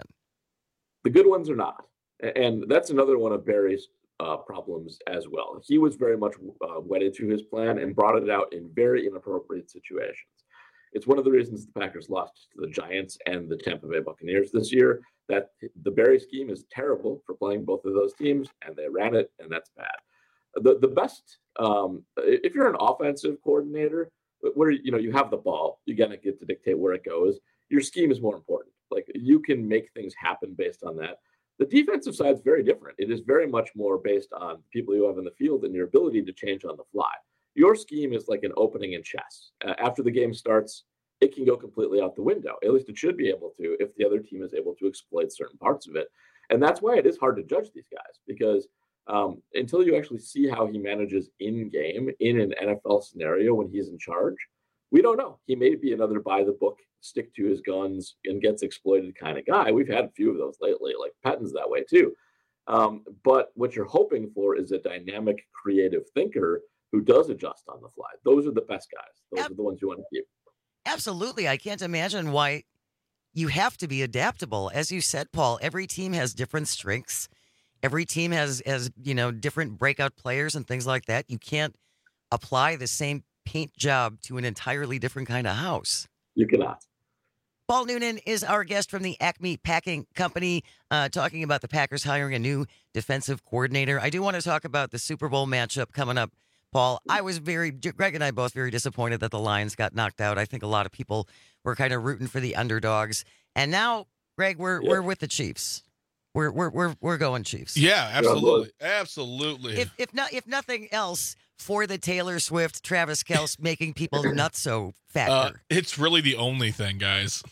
The good ones are not. And that's another one of Barry's uh, problems as well. He was very much uh, wedded to his plan and brought it out in very inappropriate situations. It's one of the reasons the Packers lost to the Giants and the Tampa Bay Buccaneers this year, that the Barry scheme is terrible for playing both of those teams, and they ran it, and that's bad. The the best, um, if you're an offensive coordinator, where you know you have the ball, you gotta get to dictate where it goes. Your scheme is more important. Like, you can make things happen based on that. The defensive side is very different. It is very much more based on people you have in the field and your ability to change on the fly. Your scheme is like an opening in chess. Uh, after the game starts, it can go completely out the window. At least it should be able to if the other team is able to exploit certain parts of it. And that's why it is hard to judge these guys, because um, until you actually see how he manages in game in an N F L scenario when he's in charge, we don't know. He may be another by the book, stick to his guns and gets exploited kind of guy. We've had a few of those lately, like Pettine's that way too. Um, but what you're hoping for is a dynamic, creative thinker who does adjust on the fly. Those are the best guys. Those Ab- are the ones you want to keep. Absolutely. I can't imagine why you have to be adaptable. As you said, Paul, every team has different strengths. Every team has, has, you know, different breakout players and things like that. You can't apply the same paint job to an entirely different kind of house. You cannot. Paul Noonan is our guest from the Acme Packing Company, uh, talking about the Packers hiring a new defensive coordinator. I do want to talk about the Super Bowl matchup coming up, Paul. I was very, Greg and I both very disappointed that the Lions got knocked out. I think a lot of people were kind of rooting for the underdogs. And now, Greg, we're yeah. we're with the Chiefs. We're we're we're we're going Chiefs. Yeah, absolutely, absolutely. If if not if nothing else, for the Taylor Swift, Travis Kelce making people nutso factor. Uh, it's really the only thing, guys.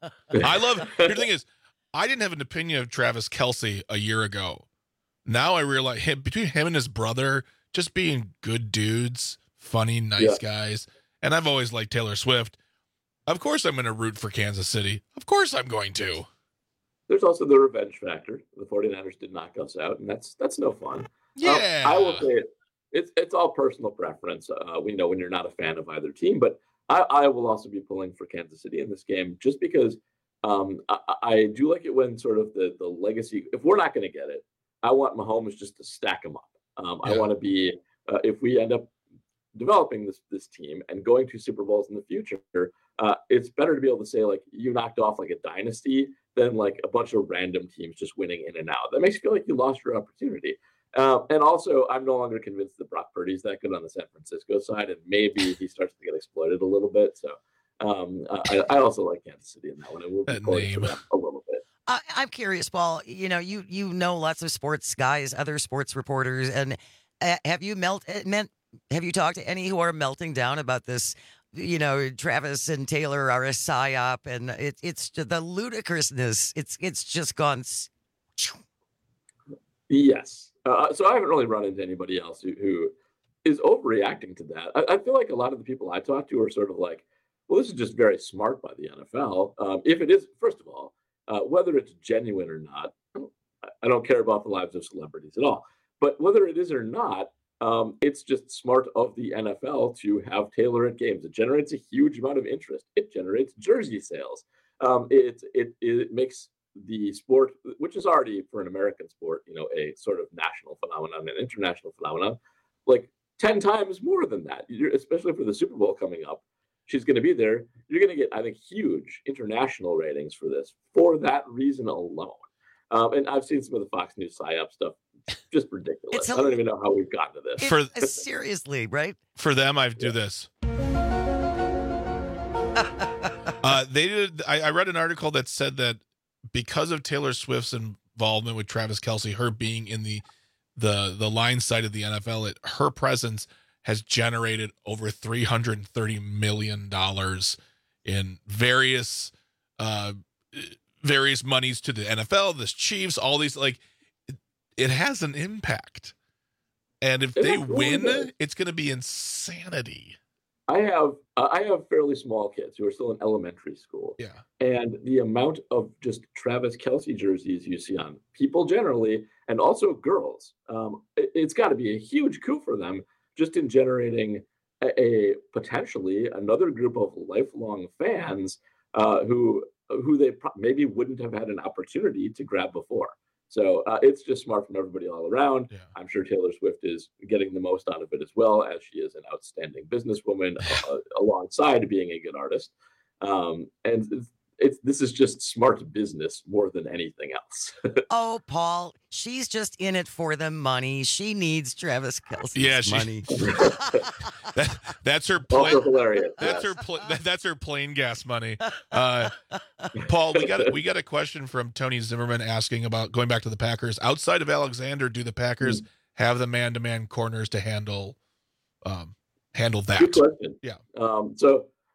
I love. The thing is, I didn't have an opinion of Travis Kelce a year ago. Now I realize him between him and his brother just being good dudes, funny, nice yeah. guys. And I've always liked Taylor Swift. Of course, I'm going to root for Kansas City. Of course, I'm going to. There's also the revenge factor. The 49ers did knock us out, and that's that's no fun. Yeah, um, I will say it. It's it's all personal preference. Uh, we know when you're not a fan of either team, but I, I will also be pulling for Kansas City in this game just because um, I, I do like it when sort of the the legacy. If we're not going to get it, I want Mahomes just to stack them up. Um, yeah. I want to be uh, if we end up developing this this team and going to Super Bowls in the future. Uh, it's better to be able to say like you knocked off like a dynasty than like a bunch of random teams just winning in and out. That makes you feel like you lost your opportunity. Uh, and also, I'm no longer convinced that Brock Purdy's that good on the San Francisco side, and maybe he starts to get exploited a little bit. So um, I, I also like Kansas City in that one, and we'll be pulling for them a little bit. Uh, I'm curious, Paul. You know, you you know lots of sports guys, other sports reporters, and uh, have you melt meant have you talked to any who are melting down about this? You know, Travis and Taylor are a psyop, and it, it's the ludicrousness. It's it's just gone. Yes. Uh, so I haven't really run into anybody else who, who is overreacting to that. I, I feel like a lot of the people I talk to are sort of like, well, this is just very smart by the N F L. Um, if it is, first of all, uh, whether it's genuine or not, I don't care about the lives of celebrities at all. But whether it is or not, um, it's just smart of the N F L to have Taylor at games. It generates a huge amount of interest. It generates jersey sales. Um, it, it it makes the sport, which is already for an American sport, you know, a sort of national phenomenon, an international phenomenon, like ten times more than that. You're, especially for the Super Bowl coming up, she's going to be there. You're going to get, I think, huge international ratings for this for that reason alone. Um, and I've seen some of the Fox News psyop stuff, just ridiculous. It's a, I don't even know how we've gotten to this. For, seriously, right? For them, I do yeah. this. uh, they did. I, I read an article that said that because of Taylor Swift's involvement with Travis Kelce, her being in the the the line side of the N F L, it, her presence has generated over three hundred thirty million dollars in various uh, various monies to the N F L, the Chiefs, all these, like, it, it has an impact. And if they win, it's going to be insanity. I have uh, I have fairly small kids who are still in elementary school. Yeah. And the amount of just Travis Kelce jerseys you see on people generally, and also girls, um, it, it's got to be a huge coup for them just in generating a, a potentially another group of lifelong fans uh, who who they pro- maybe wouldn't have had an opportunity to grab before. So uh, it's just smart from everybody all around. Yeah. I'm sure Taylor Swift is getting the most out of it as well, as she is an outstanding businesswoman uh, alongside being a good artist. Um, and it's, it's this is just smart business more than anything else. Oh, Paul, she's just in it for the money. She needs Travis Kelce's yeah, she, money. that, that's her plane. Also hilarious. That's yes. her. Pl- that, that's her plane gas money. Uh, Paul, we got a, we got a question from Tony Zimmerman asking about going back to the Packers. Outside of Alexander, do the Packers mm. have the man-to-man corners to handle um, handle that? Good question. Yeah. Um, so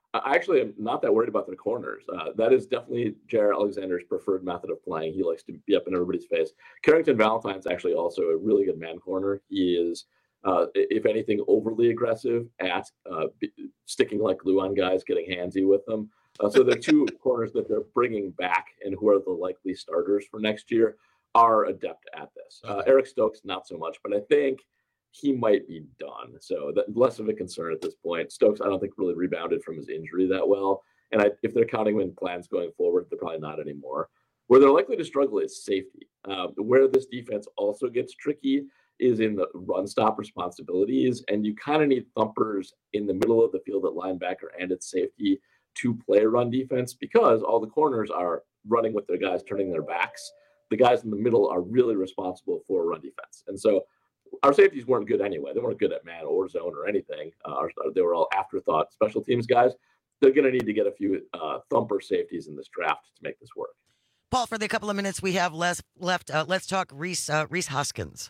I actually am not that worried about their corners. Uh, that is definitely Jair Alexander's preferred method of playing. He likes to be up in everybody's face. Carrington Valentine's actually also a really good man corner. He is, uh, if anything, overly aggressive at uh, b- sticking like glue on guys, getting handsy with them. Uh, so the two corners that they're bringing back and who are the likely starters for next year are adept at this. Uh, Eric Stokes, not so much, but I think he might be done. So that less of a concern at this point. Stokes, I don't think really rebounded from his injury that well. And I, if they're counting him in plans going forward, they're probably not anymore. Where they're likely to struggle is safety. Um, where this defense also gets tricky is in the run stop responsibilities. And you kind of need thumpers in the middle of the field at linebacker and at safety to play run defense, because all the corners are running with their guys turning their backs. The guys in the middle are really responsible for run defense. And so our safeties weren't good anyway. They weren't good at man or zone or anything. Uh, they were all afterthought special teams guys. They're going to need to get a few uh, thumper safeties in this draft to make this work. Paul, for the couple of minutes we have less left, uh, let's talk Rhys uh, Rhys Hoskins.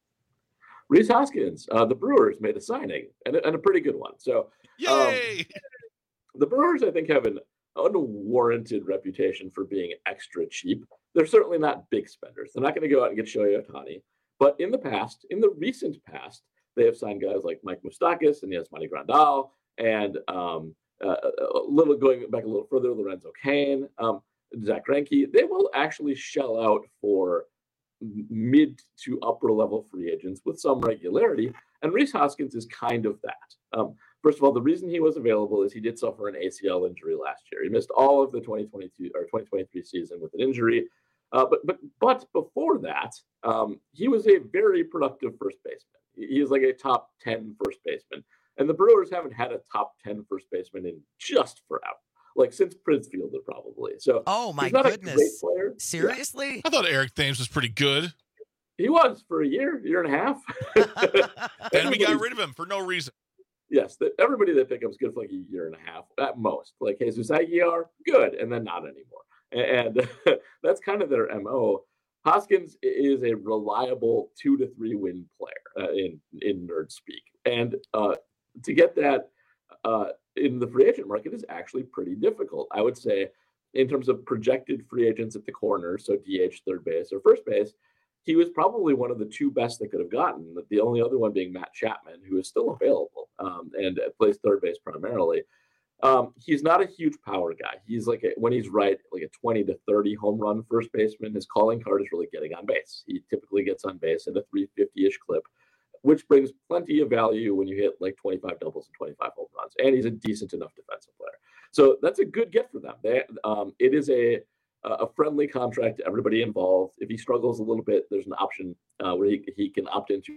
Rhys Hoskins, uh, the Brewers made a signing, and a, and a pretty good one. So, yay! Um, the Brewers, I think, have an unwarranted reputation for being extra cheap. They're certainly not big spenders. They're not going to go out and get Shohei Ohtani. But in the past, in the recent past, they have signed guys like Mike Moustakas and Yasmani Grandal, and um, uh, a little going back a little further, Lorenzo Cain, um, Zach Greinke. They will actually shell out for mid to upper level free agents with some regularity. And Rhys Hoskins is kind of that. Um, first of all, the reason he was available is he did suffer an A C L injury last year. He missed all of the twenty twenty-two or twenty twenty-three season with an injury. Uh, but but but before that, um, he was a very productive first baseman. He is like a top ten first baseman. And the Brewers haven't had a top ten first baseman in just forever. Like since Prince Fielder, probably. So oh my he's not goodness, a great player. Seriously? Yeah. I thought Eric Thames was pretty good. He was for a year, year and a half. Then we got rid of him for no reason. Yes, the, everybody they pick up is good for like a year and a half at most. Like Jesus Aguilar, good, and then not anymore. And, and that's kind of their M O. Hoskins is a reliable two to three win player uh, in in nerd speak, and uh, to get that uh, in the free agent market is actually pretty difficult. I would say, in terms of projected free agents at the corner, so D H, third base, or first base, he was probably one of the two best they could have gotten. The only other one being Matt Chapman, who is still available um, and plays third base primarily. Um, he's not a huge power guy. He's like, a, when he's right, like a twenty to thirty home run first baseman. His calling card is really getting on base. He typically gets on base at a three fifty-ish clip, which brings plenty of value when you hit like twenty-five doubles and twenty-five home runs. And he's a decent enough defensive player. So that's a good get for them. They, um, it is a a friendly contract to everybody involved. If he struggles a little bit, there's an option uh, where he, he can opt into.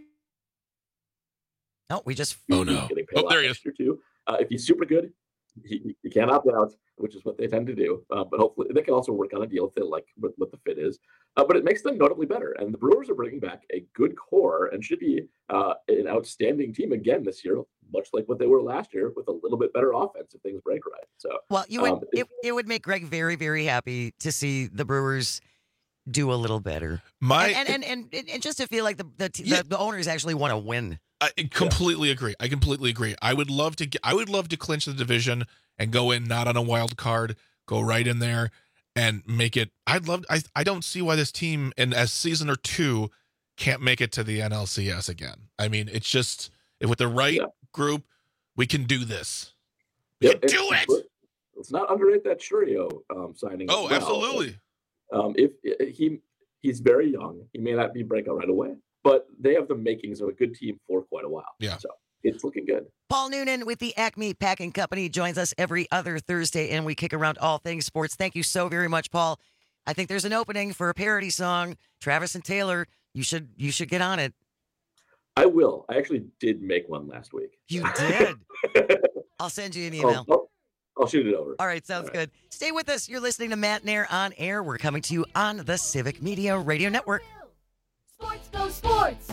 Oh, we just. Oh, no. Oh, there he is. Too. Uh, if he's super good, he, he can't opt out, which is what they tend to do. Uh, but hopefully they can also work on a deal if they like what, what the fit is. Uh, but it makes them notably better. And the Brewers are bringing back a good core and should be uh, an outstanding team again this year, much like what they were last year, with a little bit better offense if things break right. So, well, you would um, it, it would make Greg very, very happy to see the Brewers do a little better. My and and and, and, and just to feel like the the, yeah. the, the owners actually want to win. I completely yeah. agree. I completely agree. I would love to get, I would love to clinch the division and go in not on a wild card, go right in there and make it. I'd love. I I don't see why this team in a season or two can't make it to the N L C S again. I mean, it's just if with the right yeah. group, we can do this. We yep, can do it's, it. Let's not underrate that Churio um, signing. Oh, well. absolutely. Um, if, if he he's very young, he may not be breakout right away, but they have the makings of a good team for quite a while. Yeah. So it's looking good. Paul Noonan with the Acme Packing Company joins us every other Thursday, and we kick around all things sports. Thank you so very much, Paul. I think there's an opening for a parody song. Travis and Taylor, you should you should get on it. I will. I actually did make one last week. You did? I'll send you an email. I'll, I'll, I'll shoot it over. All right, sounds all right. good. Stay with us. You're listening to Matt Nair on Air. We're coming to you on the Civic Media Radio Network. Sports go sports.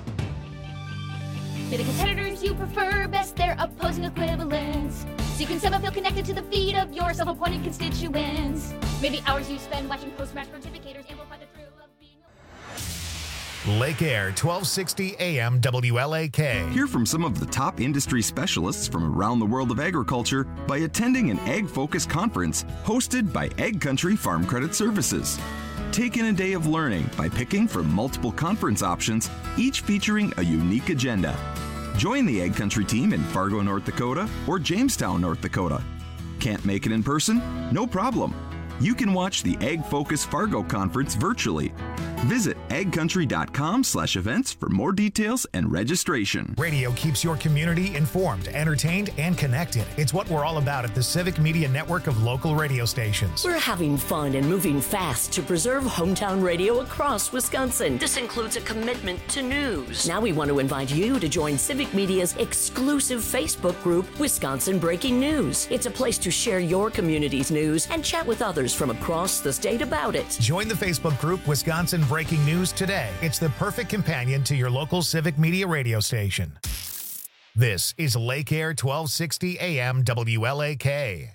They're the competitors you prefer best, their opposing equivalents. So you can somehow feel connected to the feet of your self-appointed constituents. Maybe hours you spend watching post-match pontificators amplify the thrill of being. Lake Air, twelve sixty A M W L A K. Hear from some of the top industry specialists from around the world of agriculture by attending an ag-focused conference hosted by Ag Country Farm Credit Services. Take in a day of learning by picking from multiple conference options, each featuring a unique agenda. Join the Ag Country team in Fargo, North Dakota or Jamestown, North Dakota. Can't make it in person? No problem. You can watch the Ag Focus Fargo Conference virtually. Visit agcountry.com slash events for more details and registration. Radio keeps your community informed, entertained, and connected. It's what we're all about at the Civic Media Network of local radio stations. We're having fun and moving fast to preserve hometown radio across Wisconsin. This includes a commitment to news. Now we want to invite you to join Civic Media's exclusive Facebook group, Wisconsin Breaking News. It's a place to share your community's news and chat with others from across the state about it. Join the Facebook group Wisconsin Breaking News today. It's the perfect companion to your local Civic Media radio station. This is Lake Air, twelve sixty A M W L A K.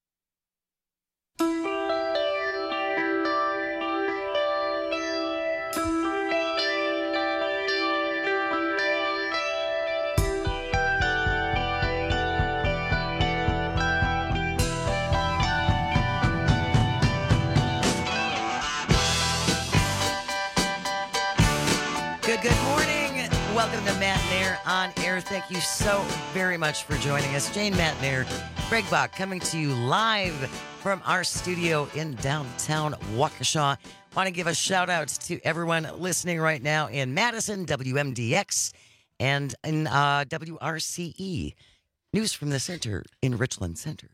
Welcome to Matt and Air on Air. Thank you so very much for joining us. Jane, Matt and Air, Greg Bach coming to you live from our studio in downtown Waukesha. Want to give a shout out to everyone listening right now in Madison, W M D X, and in uh, W R C E. News from the center in Richland Center.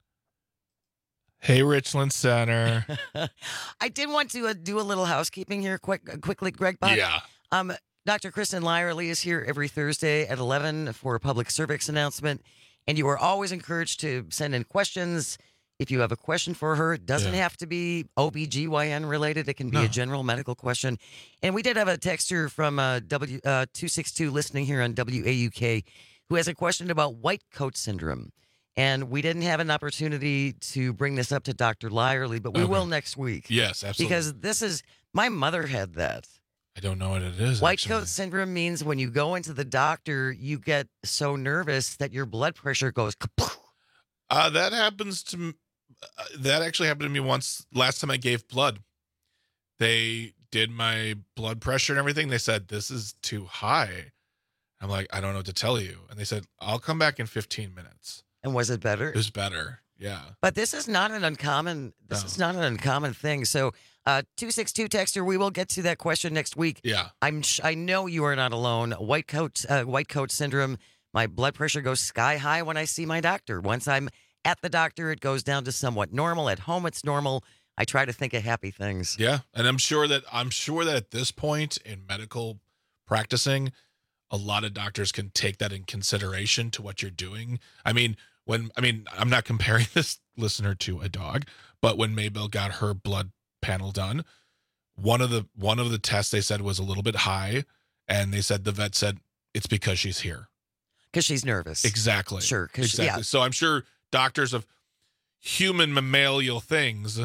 Hey, Richland Center. I did want to uh, do a little housekeeping here quick, quickly, Greg Bach. Yeah. Um, Doctor Kristen Lyerly is here every Thursday at eleven for a public service announcement. And you are always encouraged to send in questions. If you have a question for her, it doesn't Yeah. have to be O B G Y N related. It can be No. a general medical question. And we did have a texter from uh, W uh, two sixty-two listening here on W A U K who has a question about white coat syndrome. And we didn't have an opportunity to bring this up to Doctor Lyerly, but we Okay. will next week. Yes, absolutely. Because this is, my mother had that. I don't know what it is. White actually. coat syndrome means when you go into the doctor, you get so nervous that your blood pressure goes kapoof. Uh, that happens to m- uh, that actually happened to me once. Last time I gave blood, they did my blood pressure and everything. They said this is too high. I'm like, I don't know what to tell you. And they said I'll come back in fifteen minutes. And was it better? It was better. Yeah. But this is not an uncommon. This No. is not an uncommon thing. So, uh, two six two texter, we will get to that question next week. Yeah. I'm. sh- I know you are not alone. White coat. Uh, white coat syndrome. My blood pressure goes sky high when I see my doctor. Once I'm at the doctor, it goes down to somewhat normal. At home, it's normal. I try to think of happy things. Yeah, and I'm sure that I'm sure that at this point in medical practicing, a lot of doctors can take that in consideration to what you're doing. I mean, when I mean, I'm not comparing this listener to a dog, but when Maybell got her blood panel done, one of the one of the tests they said was a little bit high, and they said the vet said it's because she's here. Because she's nervous. Exactly. Sure. Because Exactly. yeah. So I'm sure doctors of human mammalial things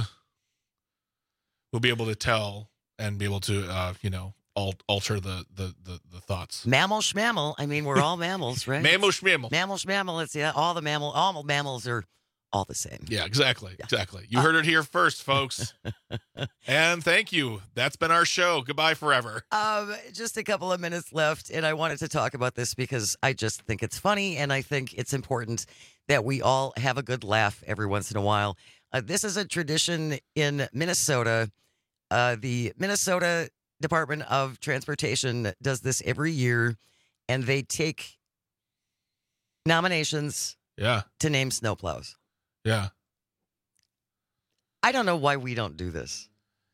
will be able to tell and be able to, uh, you know, al- alter the, the, the, the thoughts. Mammal schmammal. I mean, we're all mammals, right? Mammal schmammal. Mammal schmammal. It's yeah, all the mammal, all mammals are all the same. Yeah, exactly. Exactly. You heard it here first, folks. And thank you. That's been our show. Goodbye forever. Um, just a couple of minutes left, and I wanted to talk about this because I just think it's funny, and I think it's important that we all have a good laugh every once in a while. Uh, this is a tradition in Minnesota. Uh, the Minnesota Department of Transportation does this every year, and they take nominations Yeah. to name snowplows. Yeah. I don't know why we don't do this.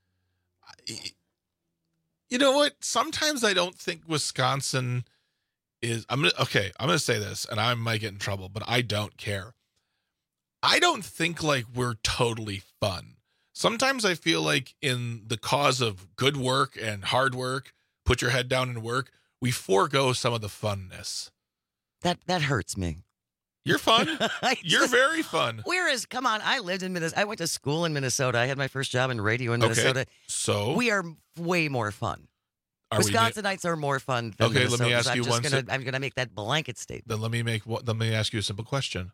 You know what? Sometimes I don't think Wisconsin is. I'm gonna okay. I'm gonna say this, and I might get in trouble, but I don't care. I don't think like we're totally fun. Sometimes I feel like in the cause of good work and hard work, put your head down and work, we forego some of the funness. That that hurts me. You're fun. I You're just- very fun. Whereas, come on, I lived in Minnesota. I went to school in Minnesota. I had my first job in radio in Okay. Minnesota. So We are way more fun. Are we na- Wisconsinites are more fun than Okay, let me Minnesotans. ask I'm you just one Gonna, si- I'm going to make that blanket statement. Then let me make what? Let me ask you a simple question.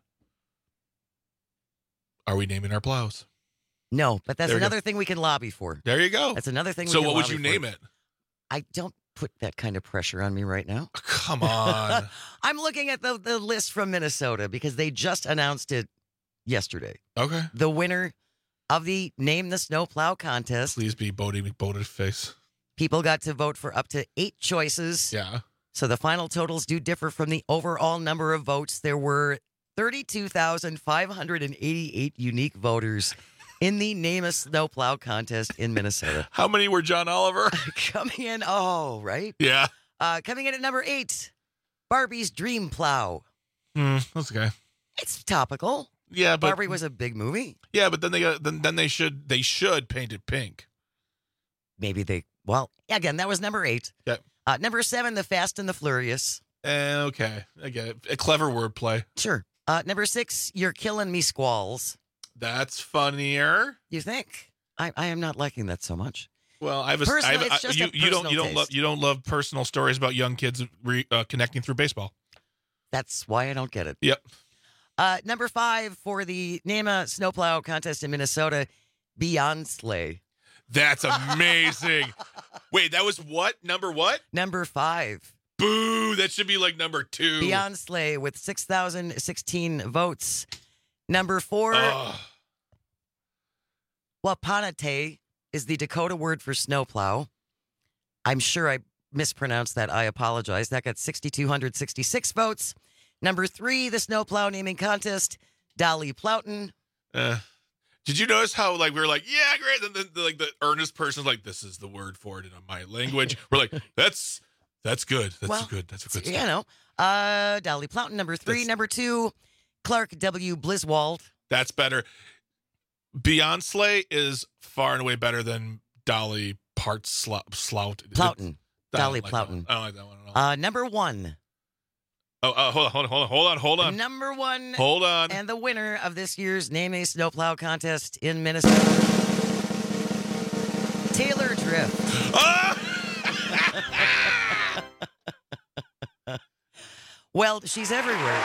Are we naming our plows? No, but that's There we go. another thing we can lobby for. There you go. That's another thing. So we can what would lobby you for. name it? I don't put that kind of pressure on me right now. Come on. I'm looking at the, the list from Minnesota because they just announced it yesterday. Okay. The winner of the Name the Snowplow contest. Please be Bodie McBoated-face. People got to vote for up to eight choices. Yeah. So the final totals do differ from the overall number of votes. There were thirty-two thousand five hundred eighty-eight unique voters in the Name a Snowplow contest in Minnesota. How many were John Oliver? Coming in, oh, right? Yeah. Uh, coming in at number eight, Barbie's Dream Plow. Mm, that's okay. It's topical. Yeah, but Barbie was a big movie. Yeah, but then they got then, then they should they should paint it pink. Maybe they, well, again, that was number eight. Yep. Uh, number seven, The Fast and the Furious. Eh, okay, I get it. A clever wordplay. Sure. Uh, number six, You're Killing Me Squalls. That's funnier. You think? I, I am not liking that so much. Well, I have a, Personal- I have a it's just you, a you don't personal you don't taste. love you don't love personal stories about young kids re, uh, connecting through baseball. That's why I don't get it. Yep. Uh, number five for the Name a Snowplow contest in Minnesota, Beyond Sleigh. That's amazing. Wait, that was what? Number what? Number five. Boo! That should be like number two. Beyond Sleigh with six thousand sixteen votes. Number four, Ugh. Wapanate is the Dakota word for snowplow. I'm sure I mispronounced that. I apologize. That got six thousand two hundred sixty-six votes. Number three, the snowplow naming contest, Dolly Plowton. Uh, did you notice how like we were like, yeah, great. Then the, the, like the earnest person's like, this is the word for it in my language. We're like, that's that's good. That's Well, good. That's a good. You Stuff. know, uh, Dolly Plowton, number three. That's- Number two, Clark W. Bliswald. That's better. Beyond Sleigh is far and away better than Dolly Part Slout. Slout. Plowton. I don't Dolly like that Plowton. one. I don't like that one at all. Uh, number one. Oh, uh, hold on, hold on, hold on, hold on, hold on. Number one. Hold on. And the winner of this year's Name a Snowplow contest in Minnesota, Taylor Drift. Ah! Well, she's everywhere.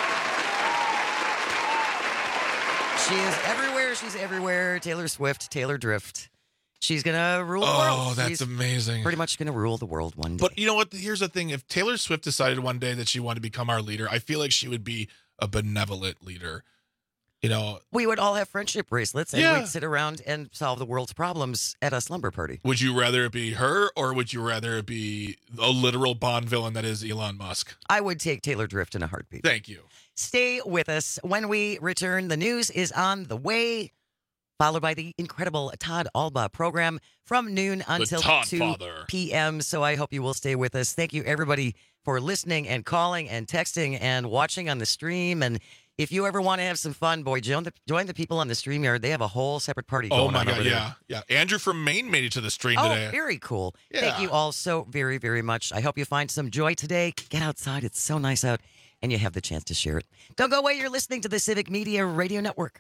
She is everywhere. She's everywhere. Taylor Swift, Taylor Drift. She's going to rule the world. Oh, that's She's amazing. pretty much going to rule the world one day. But you know what? Here's the thing. If Taylor Swift decided one day that she wanted to become our leader, I feel like she would be a benevolent leader. You know, we would all have friendship bracelets and Yeah. we'd sit around and solve the world's problems at a slumber party. would you rather it be her or would you rather it be a literal Bond villain that is Elon Musk? I would take Taylor Drift in a heartbeat. Thank you. Stay with us. When we return, the news is on the way, followed by the incredible Todd Alba program from noon until Todd two Father. p.m. So I hope you will stay with us. Thank you, everybody, for listening and calling and texting and watching on the stream. And if you ever want to have some fun, boy, join the, join the people on the StreamYard. They have a whole separate party going Oh my on God. over there. Yeah. Yeah. Andrew from Maine made it to the stream Oh, today. very cool. Thank Yeah. you all so very, very much. I hope you find some joy today. Get outside. It's so nice out, and you have the chance to share it. Don't go away. You're listening to the Civic Media Radio Network.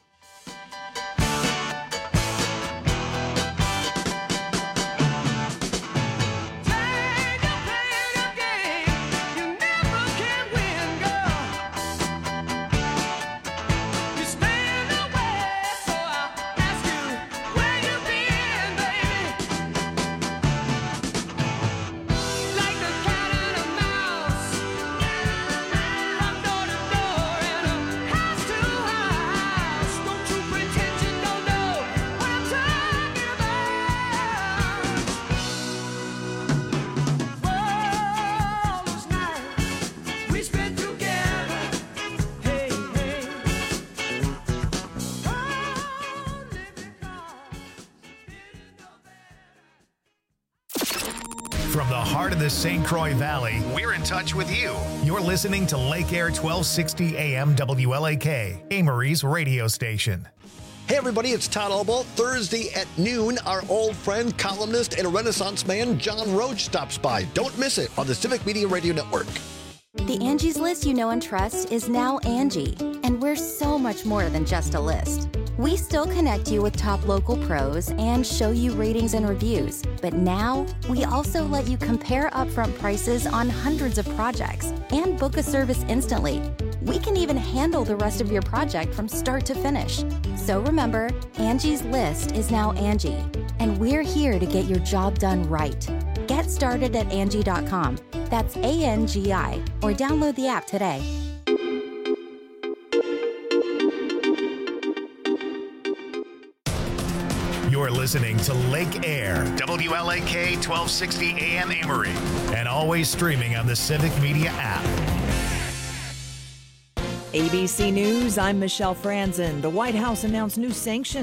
From the heart of the Saint Croix Valley, we're in touch with you. You're listening to Lake Air twelve sixty A M W L A K, Amory's radio station. Hey everybody, it's Todd Alba. Thursday at noon, our old friend, columnist, and Renaissance man, John Roach, stops by. Don't miss it on the Civic Media Radio Network. The Angie's List you know and trust is now Angie, and we're so much more than just a list. We still connect you with top local pros and show you ratings and reviews, but now we also let you compare upfront prices on hundreds of projects and book a service instantly. We can even handle the rest of your project from start to finish. So remember, Angie's List is now Angie, and we're here to get your job done right. Get started at Angie dot com. That's A N G I, or download the app today. You're listening to Lake Air, W L A K twelve sixty A M Amory, and always streaming on the Civic Media app. A B C News, I'm Michelle Franzen. The White House announced new sanctions